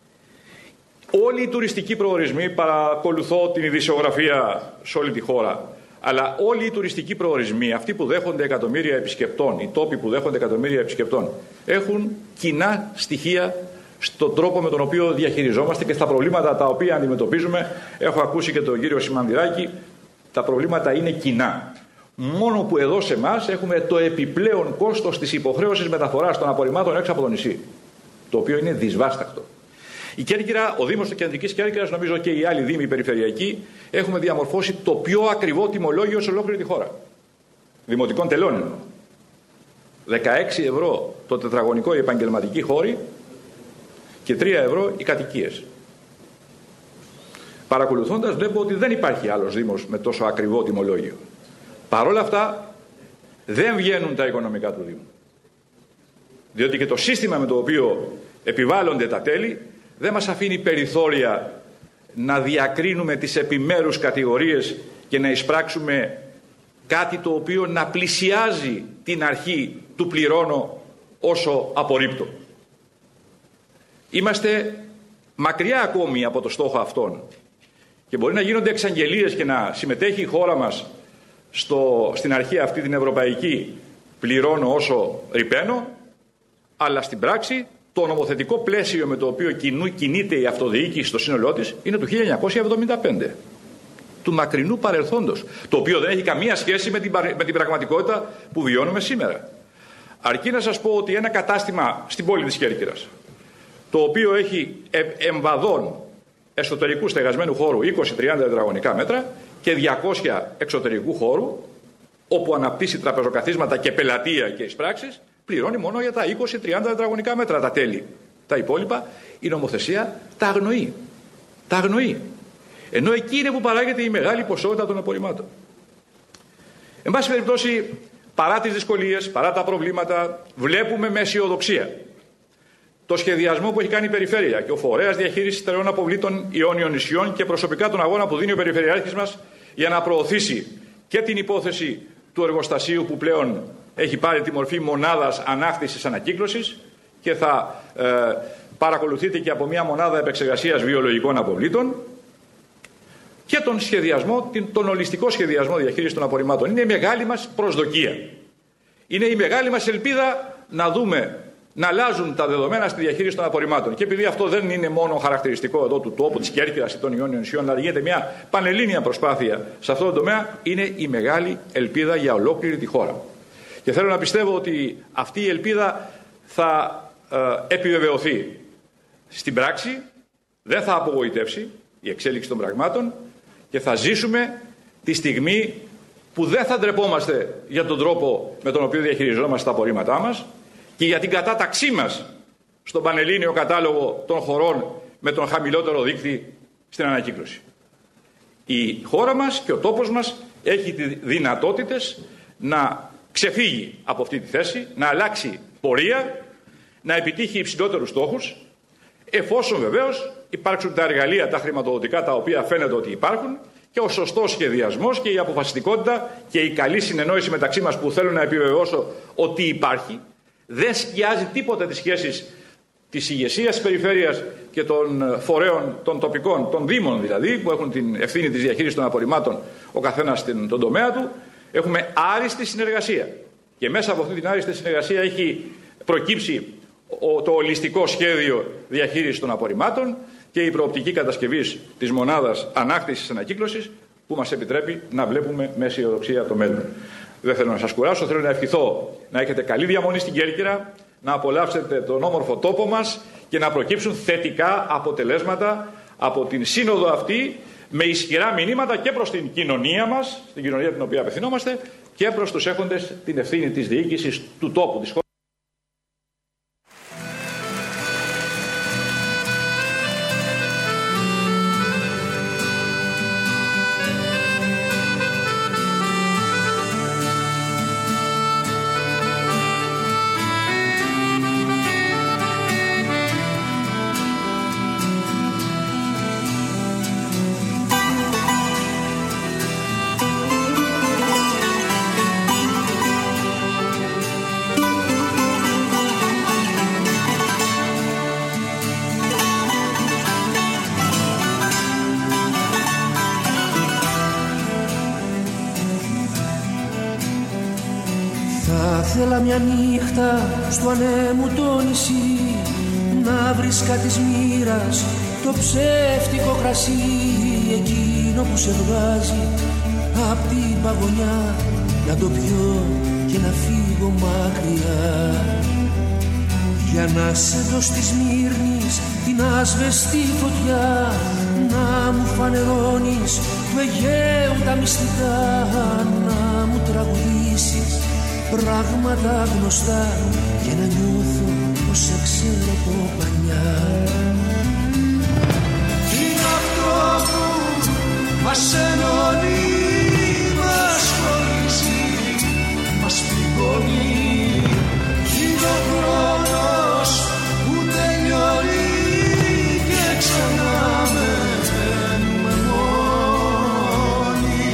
Όλοι οι τουριστικοί προορισμοί, παρακολουθώ την ειδησιογραφία σε όλη τη χώρα, αλλά όλοι οι τουριστικοί προορισμοί, αυτοί που δέχονται εκατομμύρια επισκεπτών, οι τόποι που δέχονται εκατομμύρια επισκεπτών, έχουν κοινά στοιχεία στον τρόπο με τον οποίο διαχειριζόμαστε και στα προβλήματα τα οποία αντιμετωπίζουμε. Έχω ακούσει και τον κύριο Σιμανδυράκη, τα προβλήματα είναι κοινά. Μόνο που εδώ σε εμάς έχουμε το επιπλέον κόστος της υποχρέωσης μεταφοράς των απορριμμάτων έξω από το νησί, το οποίο είναι δυσβάστακτο. Η Κέρκυρα, ο Δήμος της Κεντρικής Κέρκυρας, νομίζω και οι άλλοι δήμοι περιφερειακοί, έχουμε διαμορφώσει το πιο ακριβό τιμολόγιο σε ολόκληρη τη χώρα. Δημοτικών τελών εννοώ. δεκαέξι ευρώ το τετραγωνικό η επαγγελματική χώρη και τρία ευρώ οι κατοικίες. Παρακολουθώντας βλέπω ότι δεν υπάρχει άλλος Δήμος με τόσο ακριβό τιμολόγιο. Παρ' όλα αυτά δεν βγαίνουν τα οικονομικά του Δήμου. Διότι και το σύστημα με το οποίο επιβάλλονται τα τέλη δεν μας αφήνει περιθώρια να διακρίνουμε τις επιμέρους κατηγορίες και να εισπράξουμε κάτι το οποίο να πλησιάζει την αρχή του πληρώνω όσο απορρίπτω. Είμαστε μακριά ακόμη από το στόχο αυτόν και μπορεί να γίνονται εξαγγελίες και να συμμετέχει η χώρα μας στο, στην αρχή αυτή την ευρωπαϊκή πληρώνω όσο ρηπαίνω, αλλά στην πράξη το νομοθετικό πλαίσιο με το οποίο κινείται η αυτοδιοίκηση στο σύνολό της είναι του χίλια εννιακόσια εβδομήντα πέντε, του μακρινού παρελθόντος, το οποίο δεν έχει καμία σχέση με την, με την πραγματικότητα που βιώνουμε σήμερα. Αρκεί να σας πω ότι ένα κατάστημα στην πόλη της Κέρκυρας, το οποίο έχει εμβαδόν εσωτερικού στεγασμένου χώρου είκοσι με τριάντα τετραγωνικά μέτρα και διακόσια εξωτερικού χώρου, όπου αναπτύσσει τραπεζοκαθίσματα και πελατεία και εισπράξεις, πληρώνει μόνο για τα είκοσι με τριάντα τετραγωνικά μέτρα τα τέλη. Τα υπόλοιπα η νομοθεσία τα αγνοεί. Τα αγνοεί. Ενώ εκεί είναι που παράγεται η μεγάλη ποσότητα των απορριμμάτων. Εν πάση περιπτώσει, παρά τις δυσκολίες, παρά τα προβλήματα, βλέπουμε με αισιοδοξία το σχεδιασμό που έχει κάνει η Περιφέρεια και ο Φορέας Διαχείρισης Στερεών Αποβλήτων Ιόνιων Νησιών και προσωπικά τον αγώνα που δίνει ο Περιφερειάρχης μας για να προωθήσει και την υπόθεση του εργοστασίου που πλέον έχει πάρει τη μορφή μονάδας ανάκτησης ανακύκλωσης και θα ε, παρακολουθείται και από μια μονάδα επεξεργασίας βιολογικών αποβλήτων, και τον σχεδιασμό, τον ολιστικό σχεδιασμό διαχείρισης των απορριμμάτων. Είναι η μεγάλη μας προσδοκία. Είναι η μεγάλη μας ελπίδα να δούμε να αλλάζουν τα δεδομένα στη διαχείριση των απορριμμάτων. Και επειδή αυτό δεν είναι μόνο χαρακτηριστικό εδώ του τόπου της Κέρκυρας ή των Ιόνιων Νησιών, αλλά γίνεται μια πανελλήνια προσπάθεια σε αυτό το τομέα, είναι η μεγάλη ελπίδα για ολόκληρη τη χώρα. Και θέλω να πιστεύω ότι αυτή η ελπίδα θα ε, επιβεβαιωθεί στην πράξη, δεν θα απογοητεύσει η εξέλιξη των πραγμάτων και θα ζήσουμε τη στιγμή που δεν θα ντρεπόμαστε για τον τρόπο με τον οποίο διαχειριζόμαστε τα απορρίμματά μας και για την κατάταξή μας στον πανελλήνιο κατάλογο των χωρών με τον χαμηλότερο δείκτη στην ανακύκλωση. Η χώρα μας και ο τόπος μας έχει δυνατότητες να ξεφύγει από αυτή τη θέση, να αλλάξει πορεία, να επιτύχει υψηλότερους στόχους, εφόσον βεβαίως υπάρξουν τα εργαλεία, τα χρηματοδοτικά, τα οποία φαίνεται ότι υπάρχουν, και ο σωστός σχεδιασμός και η αποφασιστικότητα και η καλή συνεννόηση μεταξύ μας, που θέλω να επιβεβαιώσω ότι υπάρχει. Δεν σκιάζει τίποτα τις σχέσεις της ηγεσίας της περιφέρειας και των φορέων των τοπικών, των δήμων δηλαδή, που έχουν την ευθύνη της διαχείρισης των απορριμμάτων, ο καθένας στον τομέα του. Έχουμε άριστη συνεργασία και μέσα από αυτή την άριστη συνεργασία έχει προκύψει το ολιστικό σχέδιο διαχείρισης των απορριμμάτων και η προοπτική κατασκευής της μονάδας ανάκτησης ανακύκλωσης, που μας επιτρέπει να βλέπουμε με αισιοδοξία το μέλλον. Δεν θέλω να σας κουράσω, θέλω να ευχηθώ να έχετε καλή διαμονή στην Κέρκυρα, να απολαύσετε τον όμορφο τόπο μας και να προκύψουν θετικά αποτελέσματα από την σύνοδο αυτή, με ισχυρά μηνύματα και προς την κοινωνία μας, την κοινωνία την οποία απευθυνόμαστε, και προς τους έχοντες την ευθύνη της διοίκησης του τόπου της χώρας. Θέλα μια νύχτα στο ανέμου το νησί, να βρίσκα της μοίρας το ψεύτικο κρασί, εκείνο που σε βγάζει απ' την παγωνιά, να το πιω και να φύγω μακριά. Για να σε δω στη Σμύρνης την άσβεστη φωτιά, να μου φανερώνεις του Αιγαίου τα μυστικά, να μου τραγουδήσεις πράγματα γνωστά και να νιώθω πως σε ξέρω από παλιά. Είναι αυτό που μας ενώνει, μας χωρίζει, μας πληγώνει. Είναι ο χρόνος που τελειώνει και ξανά με μένουμε μόνοι.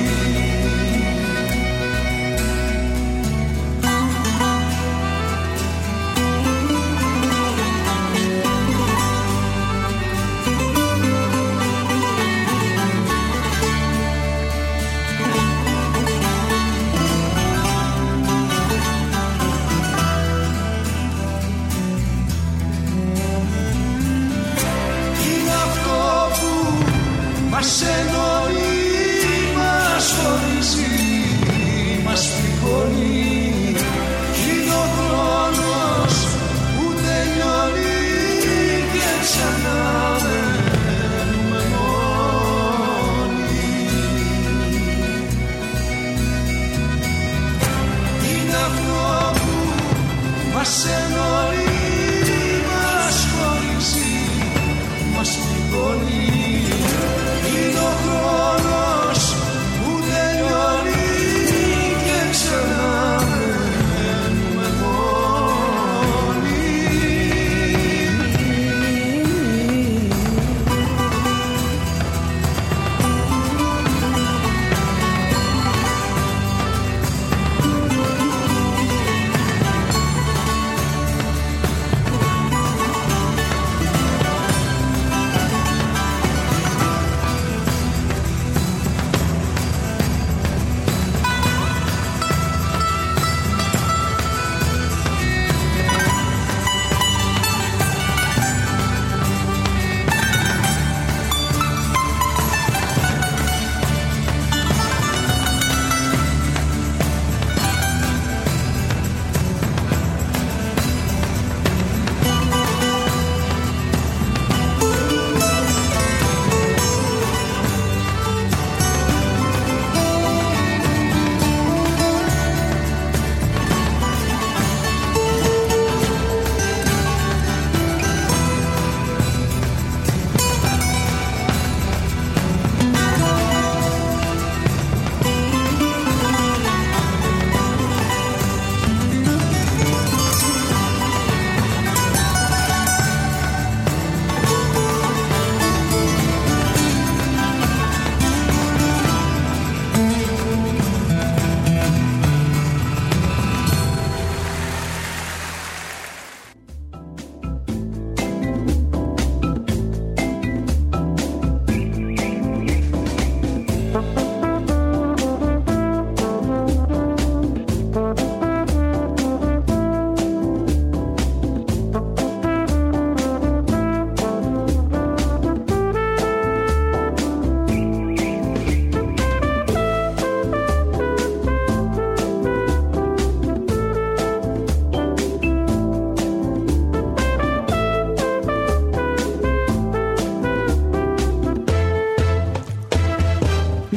Μας ενώνει, μας χωρίζει, μας πληγώνει. Είναι ο χρόνος που τελειώνει και ξανά μένουμε μόνοι. Είναι αυτό που μας ενώνει, μας χωρίζει, μας πληγώνει. Είναι ο χρόνος που τελειώνει και ξανά μένουμε μόνοι.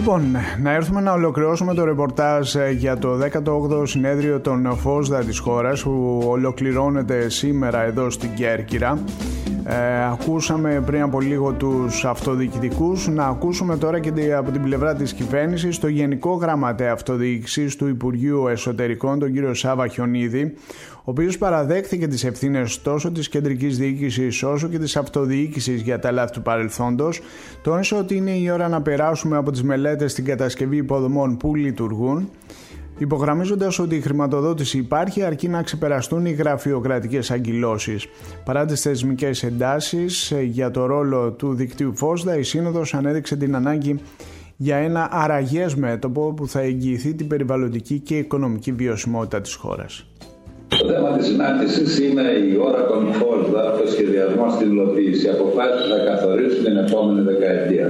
Λοιπόν, να έρθουμε να ολοκληρώσουμε το ρεπορτάζ για το δέκατο όγδοο συνέδριο των Φόσδα της χώρας που ολοκληρώνεται σήμερα εδώ στην Κέρκυρα. Ε, ακούσαμε πριν από λίγο τους αυτοδιοικητικούς. Να ακούσουμε τώρα και από την πλευρά της κυβέρνησης το Γενικό Γραμματέα Αυτοδιοίκησης του Υπουργείου Εσωτερικών, τον κύριο Σάβα Χιονίδη, ο οποίος παραδέχθηκε τις ευθύνες τόσο της κεντρικής διοίκησης όσο και της αυτοδιοίκησης για τα λάθη του παρελθόντος. Τόνισε ότι είναι η ώρα να περάσουμε από τις μελέτες στην κατασκευή υποδομών που λειτουργούν, υπογραμμίζοντας ότι η χρηματοδότηση υπάρχει αρκεί να ξεπεραστούν οι γραφειοκρατικές αγκυλώσεις. Παρά τις θεσμικές εντάσεις για το ρόλο του δικτύου Φόσδα, η Σύνοδος ανέδειξε την ανάγκη για ένα αραγές μέτωπο που θα εγγυηθεί την περιβαλλοντική και οικονομική βιωσιμότητα της χώρας. Το θέμα της συνάντησης είναι η ώρα των Φόσδα, το σχεδιασμό στην υλοποίηση, αποφάσεις που θα καθορίσουν την επόμενη δεκαετία.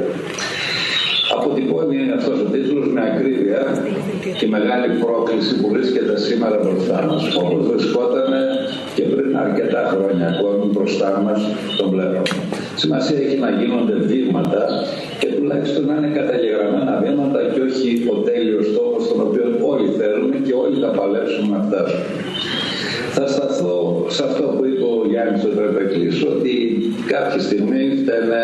Αποτυπώνει αυτός ο τίτλος με ακρίβεια τη μεγάλη πρόκληση που βρίσκεται σήμερα μπροστά μας, όπως βρισκόταν και πριν αρκετά χρόνια ακόμη μπροστά μας τον βλέπουμε. Σημασία έχει να γίνονται βήματα και τουλάχιστον να είναι καταγεγραμμένα βήματα και όχι ο τέλειος στόχος τον οποίο όλοι θέλουμε και όλοι θα παλέψουμε να φτάσουμε. Θα σταθώ σε αυτό που είπε ο Γιάννης ο Τρεπεκλής, ότι κάποια στιγμή φταίνε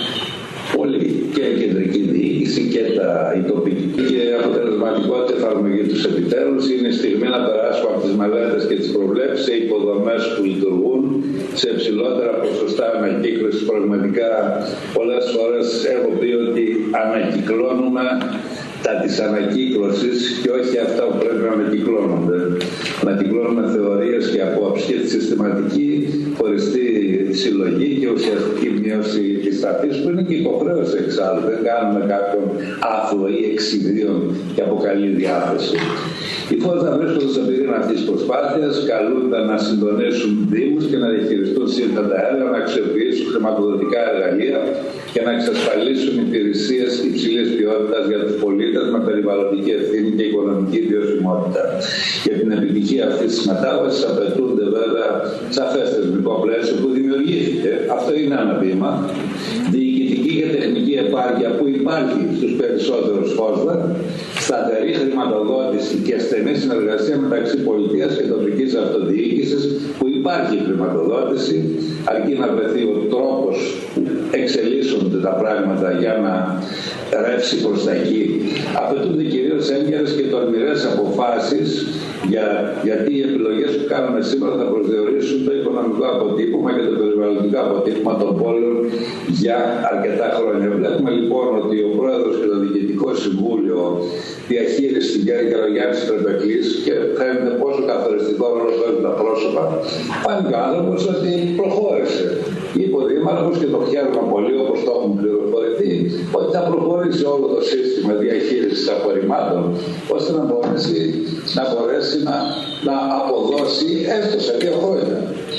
όλοι και η κεντρική διοίκηση και τα, η τοπική και αποτελεσματικότητα εφαρμογή τους επιτέλους. Είναι η στιγμή να περάσουμε από τις μελέτες και τις προβλέψεις σε υποδομές που λειτουργούν, σε υψηλότερα ποσοστά ανακύκλωσης. Πραγματικά πολλές φορές έχω πει ότι ανακυκλώνουμε τα της ανακύκλωσης και όχι αυτά που πρέπει να ανακυκλώνονται. Ανακυκλώνουμε θεωρίες και απόψεις και τη συστηματική χωριστή συλλογή και ουσιαστική μείωση της ταφής που είναι και υποχρέωση εξάλλου. Δεν κάνουμε κάποιον άθλο ή εξιδίων και από καλή διάθεση. Οι Φόσδα βρίσκονται στον πυρήνα αυτής της προσπάθειας, καλούνται να συντονίσουν δήμους και να διαχειριστούν σύνθετα έργα, να αξιοποιήσουν χρηματοδοτικά εργαλεία και να εξασφαλίσουν υπηρεσίες υψηλής ποιότητας για τους πολίτες με περιβαλλοντική ευθύνη και οικονομική βιωσιμότητα. Για την επιτυχία αυτής της μετάβασης απαιτούνται βέβαια σαφές θεσμικό πλαίσιο που δημιουργήθηκε. Αυτό είναι ένα βήμα. Διοικητική και τεχνική επάρκεια που υπάρχει στους περισσότερους Φόσδα, σταθερή χρηματοδότηση και στενή συνεργασία μεταξύ πολιτείας και τοπικής αυτοδιοίκησης που υπάρχει χρηματοδότηση, αρκεί να βρεθεί ο τρόπος που εξελίσσονται τα πράγματα για να ρεύσει προς τα εκεί. Απαιτούνται κυρίως έγκαιρες και τολμηρές αποφάσεις για, γιατί οι επιλογές που κάνουμε σήμερα θα προσδιορίσουν το οικονομικό αποτύπωμα και το περιβαλλοντικό αποτύπωμα των πόλεων για αρκετά χρόνια. Βλέπουμε λοιπόν ότι ο Πρόεδρος και το Διοικητικό Συμβούλιο διαχείριση στην Κέρκυρα, ο Γιάννης Τρεπεκλής, και φαίνεται πόσο καθοριστικό ρόλο παίζουν τα πρόσωπα. Φάνηκε ο άνθρωπος ότι προχώρησε. Είπε ο Δήμαρχος και το χαίρομαι πολύ, όπως το έχουν πληροφορηθεί, ότι θα προχωρήσει όλο το σύστημα διαχείρισης απορριμμάτων, ώστε να μπορέσει να, μπορέσει να, να αποδώσει έστω σε δύο χρόνια.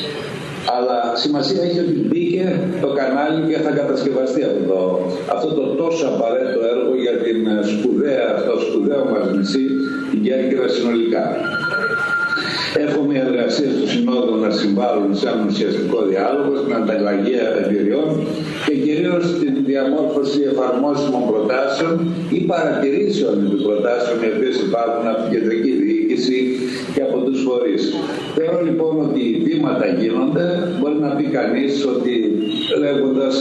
Αλλά σημασία έχει ότι μπήκε το κανάλι και θα κατασκευαστεί από το, αυτό το τόσο απαραίτητο έργο για την σπουδαία, το σπουδαίο μας νησί, την Κέρκυρα συνολικά. Εύχομαι οι εργασίες του Συνόδου να συμβάλλουν σε έναν ουσιαστικό διάλογο, στην ανταλλαγή εμπειριών και κυρίως στην διαμόρφωση εφαρμόσιμων προτάσεων ή παρατηρήσεων επί προτάσεων οι οποίες υπάρχουν από την κεντρική διοίκηση και από τους φορείς. Θεωρώ λοιπόν ότι βήματα γίνονται. Μπορεί να πει κανείς ότι λέγοντας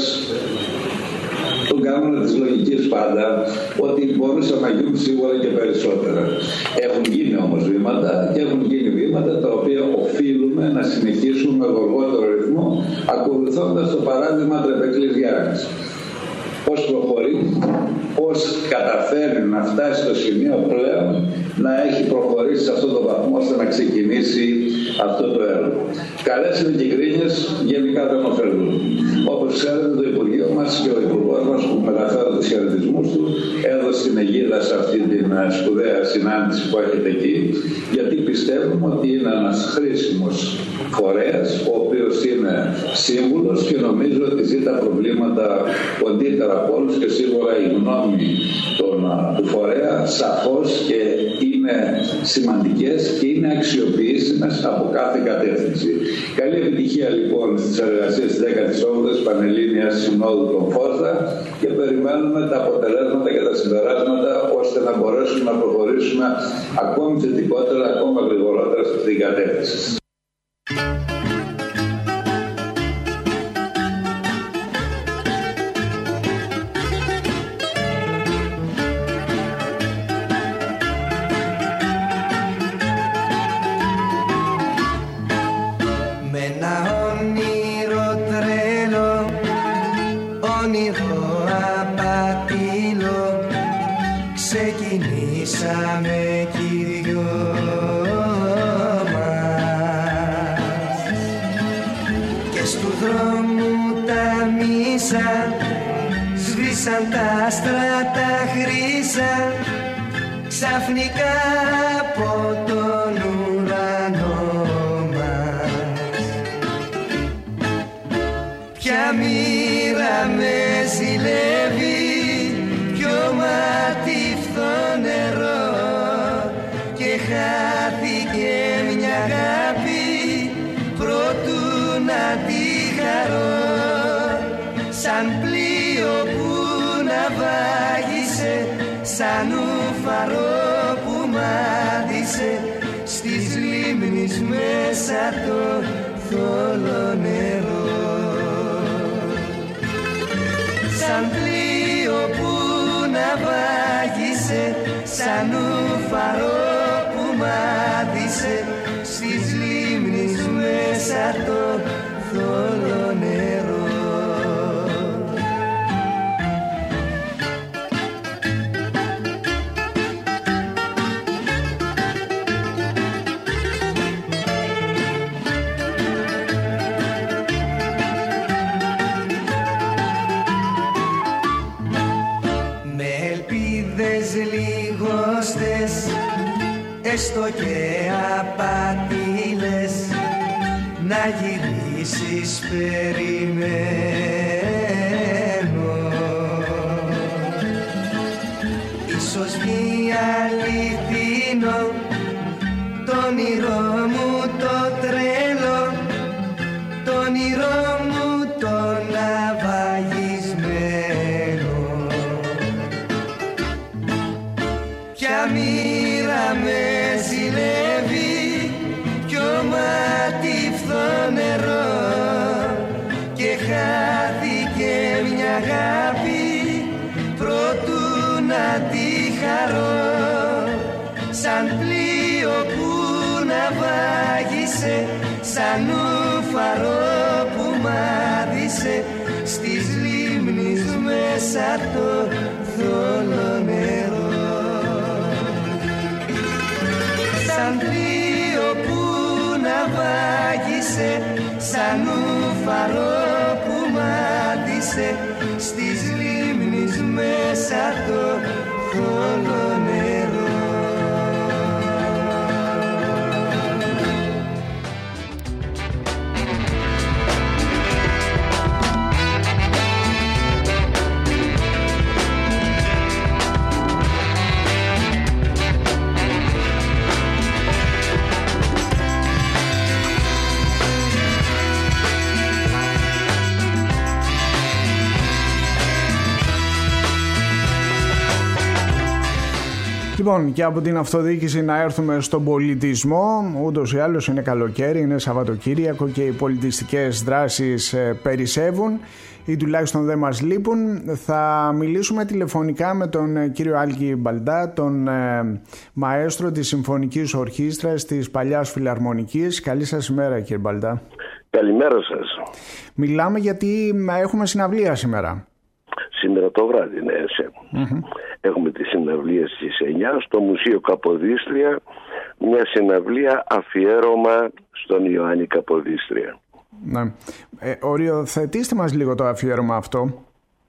τον κανόνα της λογικής πάντα, ότι μπορούσαν να γίνουν σίγουρα και περισσότερα. Έχουν γίνει όμως βήματα και έχουν γίνει βήματα τα οποία οφείλουμε να συνεχίσουμε με γοργότερο ρυθμό, ακολουθώντας το παράδειγμα Τρεπεκλής Γιάννης. Πώς προχωρεί, πώς καταφέρει να φτάσει στο σημείο πλέον να έχει προχωρήσει σε αυτόν τον βαθμό ώστε να ξεκινήσει αυτό το έργο. Καλές είναι και γκρίνιες, γενικά δεν ωφελούν. Όπως ξέρετε, το Υπουργείο μας και ο Υπουργός μας, που μεταφέρω τους χαιρετισμούς του, έδωσε την αιγίδα σε αυτή την σπουδαία συνάντηση που έχετε εκεί, γιατί πιστεύουμε ότι είναι ένας χρήσιμος φορέας, ο οποίος είναι σύμβουλος και νομίζω ότι ζει τα προβλήματα κοντύτερα από όλους και σίγουρα η γνώμη των, του φορέα σαφώς και είναι είναι σημαντικές και είναι αξιοποιήσιμες από κάθε κατεύθυνση. Καλή επιτυχία λοιπόν στις εργασίες της δέκατης όγδοης Πανελλήνιας Συνόδου των ΦΟΣΔΑ και περιμένουμε τα αποτελέσματα και τα συμπεράσματα ώστε να μπορέσουμε να προχωρήσουμε ακόμη θετικότερα, ακόμα γρηγορότερα σε αυτήν την κατεύθυνση. Ξεκινήσαμε κι οι δυο μας και στου δρόμου τα μίσα σβήσαν τα άστρα τα χρύσα ξαφνικά από τον ουρανό μας. Ποια μοίρα με ζηλεύει, ποιο μάτι νερό και χάθηκε μια αγάπη προτού να τη χαρώ, σαν πλοίο που ναυάγησε, σαν ουφαρό που μάδισε στις λίμνης μέσα το θόλο νερό, σαν πλοίο που ναυάγησε, σαν ουφαρό που μάδισε στις λίμνης μέσα το θόλο νερό. Έστω και απατήλες να γυρίσεις περιμένω, ίσως μη αληθινό το όνειρό μου το τρέλο, το όνειρό μου το ναυαγισμένο. Ποια μοίρα με ζηλεύει, ποιο μάτι φθονερό και χάθηκε μια αγάπη προτού να τη χαρώ, σαν πλοίο που ναυάγησε, σαν ουφαρό που μάδισε στις λίμνης μέσα το θόλο νερό, σαν πλοίο που ναυάγησε, σαν ουφαρό που μάδισε στις λίμνης μέσα το θόλο νερό. Λοιπόν, και από την αυτοδιοίκηση να έρθουμε στον πολιτισμό. Ούτως ή άλλως είναι καλοκαίρι, είναι Σαββατοκύριακο και οι πολιτιστικές δράσεις περισσεύουν ή τουλάχιστον δεν μας λείπουν. Θα μιλήσουμε τηλεφωνικά με τον κύριο Άλκη Μπαλντά, τον ε, μαέστρο της Συμφωνικής Ορχήστρας της Παλιάς Φιλαρμονικής. Καλή σας ημέρα, κύριε Μπαλντά. Καλημέρα σας. Μιλάμε γιατί έχουμε συναυλία σήμερα. Σήμερα το βράδυ, ναι. Mm-hmm. Έχουμε τη συναυλία στις εννιά στο Μουσείο Καποδίστρια, μια συναυλία αφιέρωμα στον Ιωάννη Καποδίστρια. Ναι. Ε, οριοθετήστε μας λίγο το αφιέρωμα αυτό.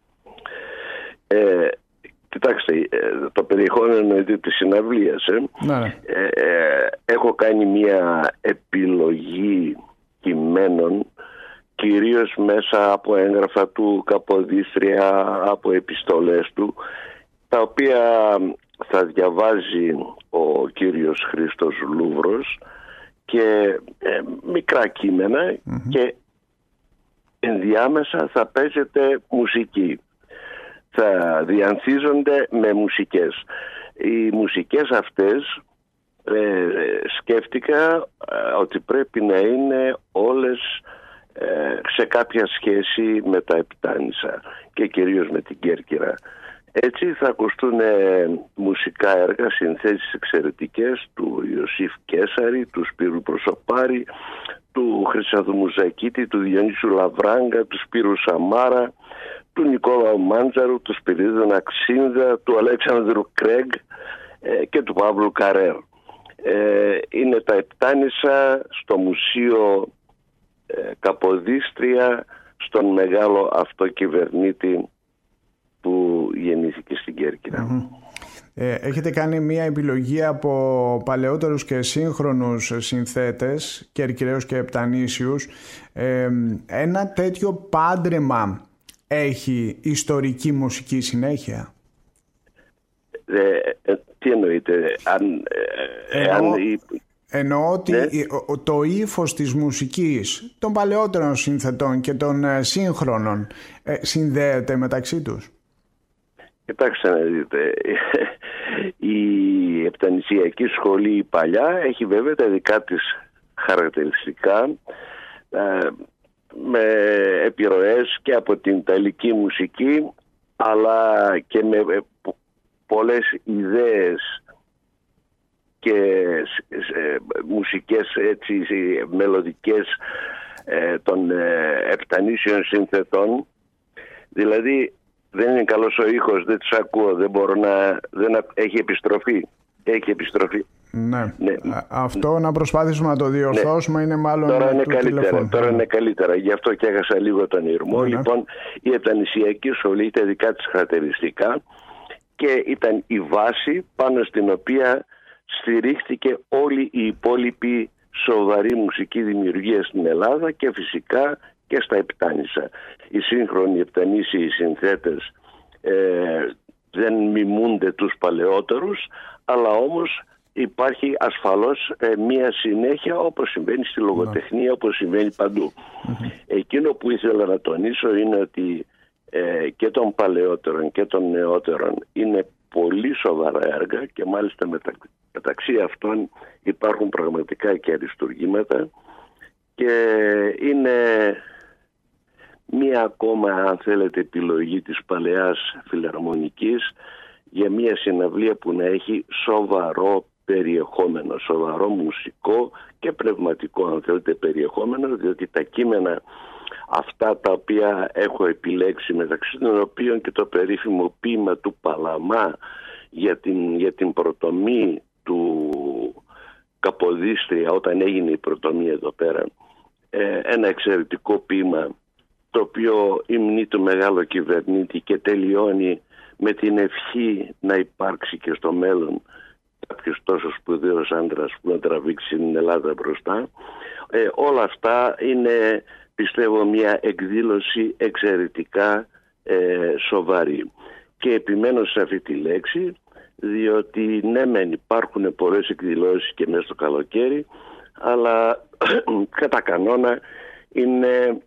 Ε, κοιτάξτε, το περιεχόμενο της συναυλίας. Ε. Ναι, ναι. Ε, ε, έχω κάνει μια επιλογή κειμένων, κυρίως μέσα από έγγραφα του Καποδίστρια, από επιστολές του, τα οποία θα διαβάζει ο κύριος Χρήστος Λούβρος και ε, μικρά κείμενα mm-hmm. και ενδιάμεσα θα παίζεται μουσική. Θα διανθίζονται με μουσικές. Οι μουσικές αυτές ε, σκέφτηκα ε, ότι πρέπει να είναι όλες ε, σε κάποια σχέση με τα Επτάνησα και κυρίως με την Κέρκυρα. Έτσι θα ακουστούν ε, μουσικά έργα, συνθέσεις εξαιρετικές του Ιωσήφ Κέσαρη, του Σπύρου Προσωπάρη, του Χρυσάδου Μουζακίτη, του Διονύσου Λαβράγκα, του Σπύρου Σαμάρα, του Νικόλαου Μάντζαρου, του Σπυρίδου Ναξίνδα, του Αλέξανδρου Κρέγκ ε, και του Παύλου Καρέρ. Ε, είναι τα Επτάνησα στο Μουσείο ε, Καποδίστρια, στον μεγάλο αυτοκυβερνήτη που γεννήθηκε στην Κέρκυρα. Mm-hmm. Ε, έχετε κάνει μία επιλογή από παλαιότερους και σύγχρονους συνθέτες, Κερκυραίους και Επτανήσιους. Ε, ένα τέτοιο πάντρεμα έχει ιστορική μουσική συνέχεια? Ε, ε, τι εννοείτε? Αν, ε, εννοώ, αν... εννοώ ότι ναι. το ύφος της μουσικής των παλαιότερων συνθετών και των σύγχρονων ε, συνδέεται μεταξύ τους. Κοιτάξτε να δείτε, η Επτανησιακή σχολή η παλιά έχει βέβαια τα δικά της χαρακτηριστικά, με επιρροές και από την ιταλική μουσική, αλλά και με πολλές ιδέες και μουσικές έτσι, μελωδικές των Επτανήσιων συνθετών. Δηλαδή δεν είναι καλός ο ήχος, δεν τους ακούω, δεν μπορώ να... Δεν, έχει επιστροφή. Έχει επιστροφή. Ναι. ναι. Αυτό να προσπάθησουμε να το διορθώσουμε ναι. είναι μάλλον τώρα είναι του καλύτερα. τηλεφώνου. Τώρα είναι καλύτερα. Γι' αυτό και έχασα λίγο τον ήρμο. Ναι. Λοιπόν, η Επτανησιακή σχολή ήταν δικά της χαρακτηριστικά και ήταν η βάση πάνω στην οποία στηρίχθηκε όλη η υπόλοιπη σοβαρή μουσική δημιουργία στην Ελλάδα και φυσικά και στα Επτάνησα. Οι σύγχρονοι Επτανήσιοι συνθέτες ε, δεν μιμούνται τους παλαιότερους, αλλά όμως υπάρχει ασφαλώς ε, μία συνέχεια, όπως συμβαίνει στη λογοτεχνία, yeah. όπως συμβαίνει παντού. Mm-hmm. Εκείνο που ήθελα να τονίσω είναι ότι ε, και των παλαιότερων και των νεότερων είναι πολύ σοβαρά έργα και μάλιστα μετα, μεταξύ αυτών υπάρχουν πραγματικά και αριστουργήματα και είναι μία ακόμα, αν θέλετε, επιλογή της παλαιάς φιλαρμονικής για μία συναυλία που να έχει σοβαρό περιεχόμενο, σοβαρό μουσικό και πνευματικό, αν θέλετε, περιεχόμενο, διότι τα κείμενα αυτά τα οποία έχω επιλέξει, μεταξύ των οποίων και το περίφημο ποίημα του Παλαμά για την, για την πρωτομή του Καποδίστρια, όταν έγινε η πρωτομή εδώ πέρα, ε, ένα εξαιρετικό ποίημα το οποίο υμνεί το μεγάλο κυβερνήτη και τελειώνει με την ευχή να υπάρξει και στο μέλλον κάποιος τόσο σπουδαίος άντρας που να τραβήξει την Ελλάδα μπροστά. Ε, όλα αυτά είναι, πιστεύω, μια εκδήλωση εξαιρετικά ε, σοβαρή. Και επιμένω σε αυτή τη λέξη, διότι ναι μεν υπάρχουν πολλές εκδηλώσεις και μέσα στο καλοκαίρι, αλλά κατά κανόνα είναι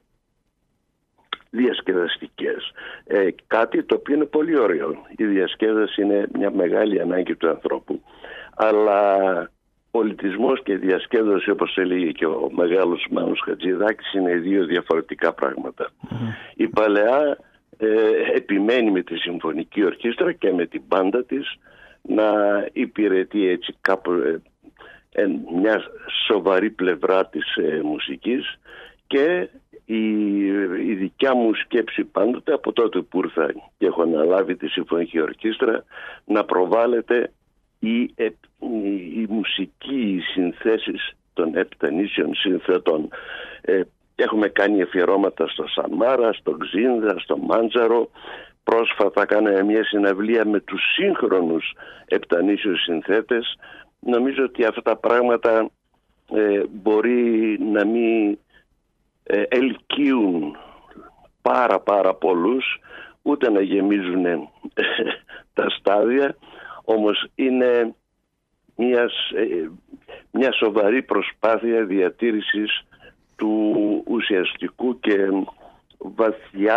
διασκεδαστικές. Ε, κάτι το οποίο είναι πολύ ωραίο. Η διασκέδαση είναι μια μεγάλη ανάγκη του ανθρώπου. Αλλά πολιτισμός και διασκέδαση, όπως έλεγε και ο μεγάλος Μάνος Χατζηδάκης, είναι δύο διαφορετικά πράγματα. Mm-hmm. Η παλαιά ε, επιμένει με τη συμφωνική ορχήστρα και με την μπάντα της να υπηρετεί έτσι κάπου ε, ε, μια σοβαρή πλευρά της ε, μουσικής και Η, η δικιά μου σκέψη πάντοτε από τότε που ήρθα και έχω αναλάβει τη συμφωνική ορχήστρα να προβάλλεται η, η, η μουσική, οι συνθέσεις των Επτανήσιων συνθετών. Ε, έχουμε κάνει αφιερώματα στο Σαμάρα, στο Ξίνδα, στο Μάντζαρο. Πρόσφατα κάναμε μια συναυλία με τους σύγχρονους Επτανήσιους συνθέτες. Νομίζω ότι αυτά τα πράγματα ε, μπορεί να μην Ε, ελκύουν πάρα πάρα πολλούς, ούτε να γεμίζουν τα στάδια, Όμως είναι μια, μια σοβαρή προσπάθεια διατήρησης του ουσιαστικού και βαθιά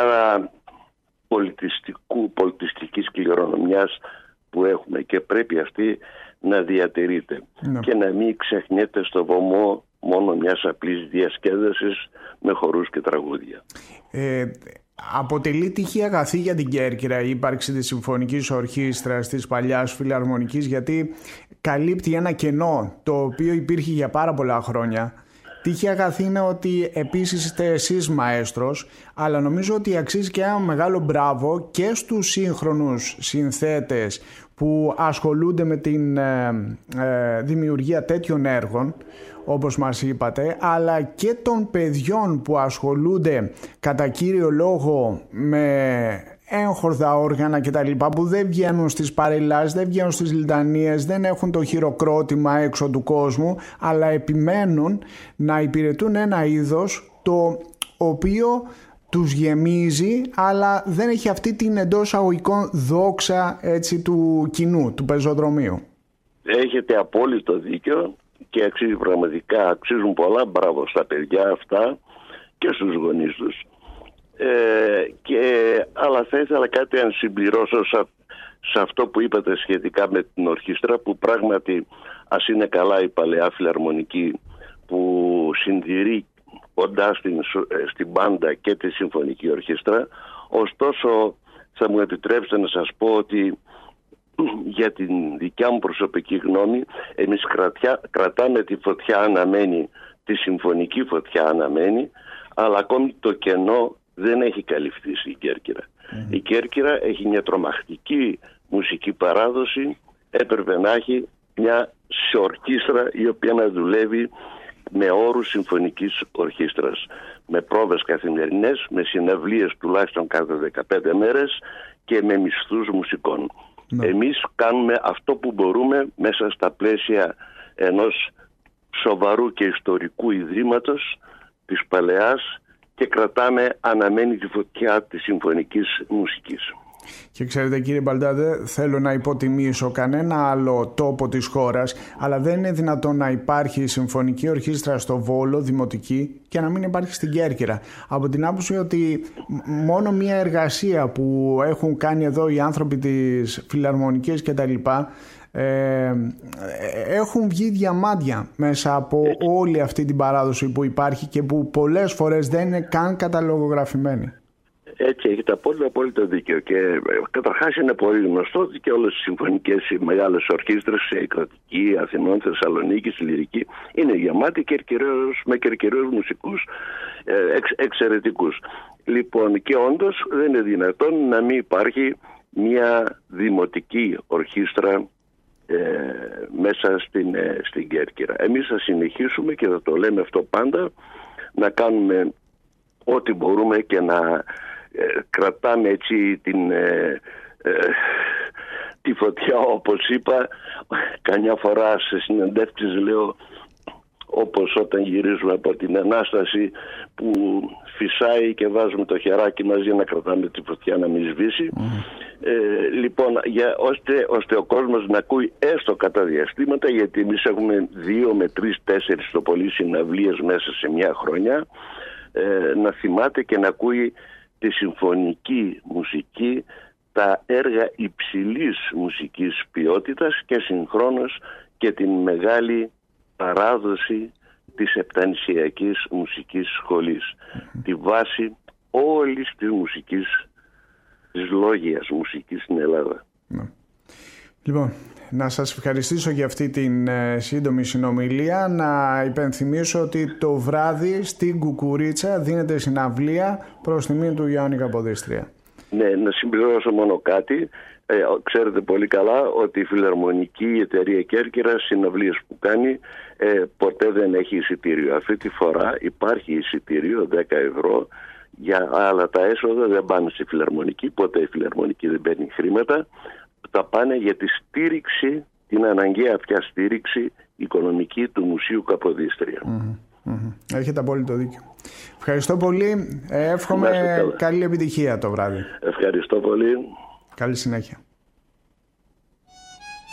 πολιτιστικού, πολιτιστικής κληρονομιάς που έχουμε, και πρέπει αυτή να διατηρείται ναι. και να μην ξεχνιέται στο βωμό μόνο μιας απλής διασκέδασης με χορούς και τραγούδια. Ε, αποτελεί τυχή αγαθή για την Κέρκυρα η ύπαρξη της Συμφωνικής Ορχήστρας της παλιάς Φιλαρμονικής, γιατί καλύπτει ένα κενό το οποίο υπήρχε για πάρα πολλά χρόνια. Τύχη αγαθή είναι ότι επίσης είστε εσείς μαέστρος, αλλά νομίζω ότι αξίζει και ένα μεγάλο μπράβο και στους σύγχρονους συνθέτες που ασχολούνται με την ε, ε, δημιουργία τέτοιων έργων, όπως μας είπατε, αλλά και των παιδιών που ασχολούνται κατά κύριο λόγο με έγχορδα όργανα και τα λοιπά, που δεν βγαίνουν στις παρελάσεις, δεν βγαίνουν στις λιτανίες, δεν έχουν το χειροκρότημα έξω του κόσμου, αλλά επιμένουν να υπηρετούν ένα είδος το οποίο τους γεμίζει, αλλά δεν έχει αυτή την εντός αγωγικών δόξα, έτσι, του κοινού, του πεζοδρομίου. Έχετε απόλυτο δίκιο και αξίζει, πραγματικά αξίζουν πολλά μπράβο στα παιδιά αυτά και στους γονείς τους. Ε, και, αλλά θα ήθελα κάτι να συμπληρώσω σε, σε αυτό που είπατε σχετικά με την ορχήστρα, που πράγματι, ας είναι καλά η παλαιά Φιλαρμονική που συντηρεί κοντά στην, στην μπάντα και τη Συμφωνική Ορχήστρα. Ωστόσο θα μου επιτρέψετε να σας πω ότι για την δικιά μου προσωπική γνώμη, εμείς κρατιά, κρατάμε τη φωτιά αναμένη, τη συμφωνική φωτιά αναμένη, αλλά ακόμη το κενό δεν έχει καλυφθεί στην Κέρκυρα. Mm. Η Κέρκυρα έχει μια τρομακτική μουσική παράδοση, έπρεπε να έχει μια ορχήστρα η οποία να δουλεύει με όρους συμφωνικής ορχήστρας, με πρόβες καθημερινές, με συναυλίες τουλάχιστον κάθε δεκαπέντε μέρες και με μισθούς μουσικών. Ναι. Εμείς κάνουμε αυτό που μπορούμε μέσα στα πλαίσια ενός σοβαρού και ιστορικού ιδρύματος της παλαιάς και κρατάμε αναμένη τη φωτιά της συμφωνικής μουσικής. Και ξέρετε, κύριε Μπαλντάδε, θέλω να υποτιμήσω κανένα άλλο τόπο της χώρας, αλλά δεν είναι δυνατόν να υπάρχει συμφωνική ορχήστρα στο Βόλο, δημοτική, και να μην υπάρχει στην Κέρκυρα. Από την άποψη ότι μόνο μια εργασία που έχουν κάνει εδώ οι άνθρωποι της Φιλαρμονικής και τα λοιπά, ε, έχουν βγει διαμάντια μέσα από όλη αυτή την παράδοση που υπάρχει και που πολλές φορές δεν είναι καν καταλογογραφημένη. Έτσι, έχετε απόλυτο, απόλυτο δίκιο. Και καταρχάς είναι πολύ γνωστό ότι και όλες οι συμφωνικές, οι μεγάλες ορχήστρες, η Κρατική, Αθηνών, Θεσσαλονίκη, η Λυρική, είναι γεμάτη κερκυραίους, με κερκυραίους μουσικούς εξ, εξαιρετικούς. Λοιπόν, και όντως δεν είναι δυνατόν να μην υπάρχει μια δημοτική ορχήστρα ε, μέσα στην, ε, στην Κέρκυρα. Εμείς θα συνεχίσουμε και θα το λέμε αυτό πάντα, να κάνουμε ό,τι μπορούμε και να ε, κρατάμε έτσι την, ε, ε, τη φωτιά, όπως είπα. Καμιά φορά σε συνεντεύξεις λέω, όπως όταν γυρίζουμε από την Ανάσταση που φυσάει και βάζουμε το χεράκι μαζί να κρατάμε τη φωτιά να μην σβήσει. Mm. Ε, λοιπόν, για, ώστε, ώστε ο κόσμος να ακούει έστω κατά διαστήματα, γιατί εμείς έχουμε δύο με τρεις, τέσσερις το πολύ συναυλίες μέσα σε μια χρονιά, ε, να θυμάται και να ακούει τη συμφωνική μουσική, τα έργα υψηλής μουσικής ποιότητας και συγχρόνως και την μεγάλη παράδοση της επτανησιακής μουσικής σχολής. Mm-hmm. Τη βάση όλης της μουσικής, της λόγιας μουσικής στην Ελλάδα. Mm. Λοιπόν, να σας ευχαριστήσω για αυτή την ε, σύντομη συνομιλία. Να υπενθυμίσω ότι το βράδυ στην Κουκουρίτσα δίνεται συναυλία προς τιμή του Ιωάννη Καποδίστρια. Ναι, να συμπληρώσω μόνο κάτι. Ε, ξέρετε πολύ καλά ότι η Φιλαρμονική, η εταιρεία Κέρκυρα, συναυλίες που κάνει, ε, ποτέ δεν έχει εισιτήριο. Αυτή τη φορά υπάρχει εισιτήριο δέκα ευρώ, για, αλλά τα έσοδα δεν πάνε στη Φιλαρμονική, ποτέ η Φιλαρμονική δεν παίρνει χρήματα, τα πάνε για τη στήριξη, την αναγκαία πια στήριξη οικονομική του Μουσείου Καποδίστρια. Mm-hmm. Mm-hmm. Έχετε απόλυτο δίκιο. Ευχαριστώ πολύ. Εύχομαι καλή επιτυχία το βράδυ. Ευχαριστώ πολύ. Καλή συνέχεια.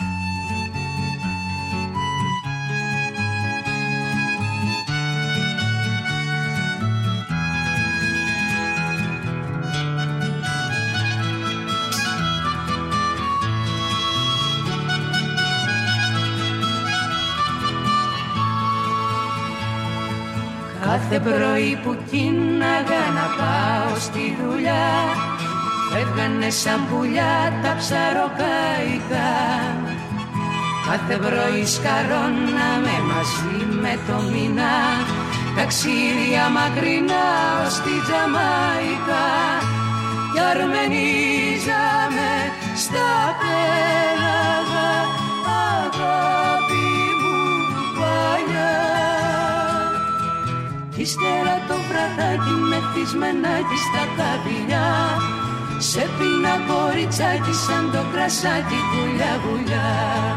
Κάθε πρωί που κίναγα να πάω στη δουλειά, φεύγανε σαν πουλιά τα ψαροκαϊκά. Κάθε πρωί σκαρώναμε μαζί με το μήνα, ταξίδια μακρινά ως τη Τζαμαϊκά. Κι αρμενίζαμε στα πέλαγα, αγάπη μου παλιά. Ύστερα το βραδάκι μεθυσμενάκι στα καπηλιά, σε πίνα κοριτσάκι σαν το κρασάκι γουλιά γουλιά.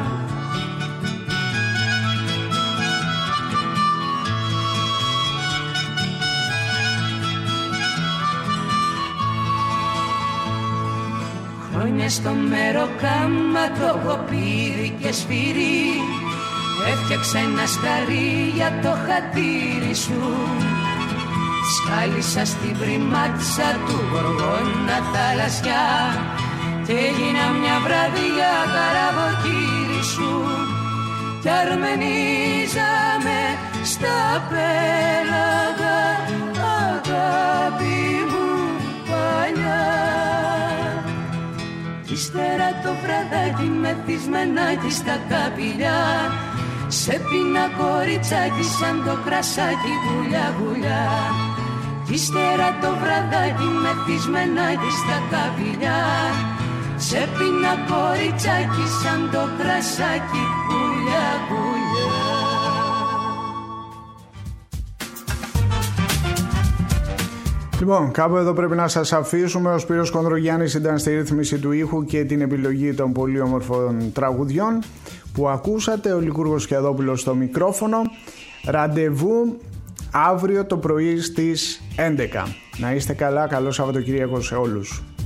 Χρόνια στο μεροκάμα, το γοπίδι και σφυρί, έφτιαξα ένα σταρί για το χατήρι σου. Σκάλισα στην πριμάτσα του γοργόνα θαλασσιά κι έγινα μια βραδιά καραβοκύρι σου. Κι αρμενίζαμε στα πέλαγα, αγάπη μου παλιά. Ύστερα το βραδάκι μεθυσμενάκι στα καπηλιά, σε πίνα κοριτσάκι σαν το κρασάκι γουλιά γουλιά. Ύστερα το βραδάκι μεθυσμενάκι στα καπηλιά, σε πίνα κοριτσάκι σαν το κρασάκι γουλιά γουλιά. Λοιπόν, κάπου εδώ πρέπει να σας αφήσουμε. Ο Σπύρος Κονδρογιάννης ήταν στη ρύθμιση του ήχου και την επιλογή των πολύ όμορφων τραγουδιών που ακούσατε. Ο Λικούργος Κιαδόπουλος στο μικρόφωνο. Ραντεβού αύριο το πρωί στις έντεκα. Να είστε καλά, καλό Σαββατοκύριακο σε όλους.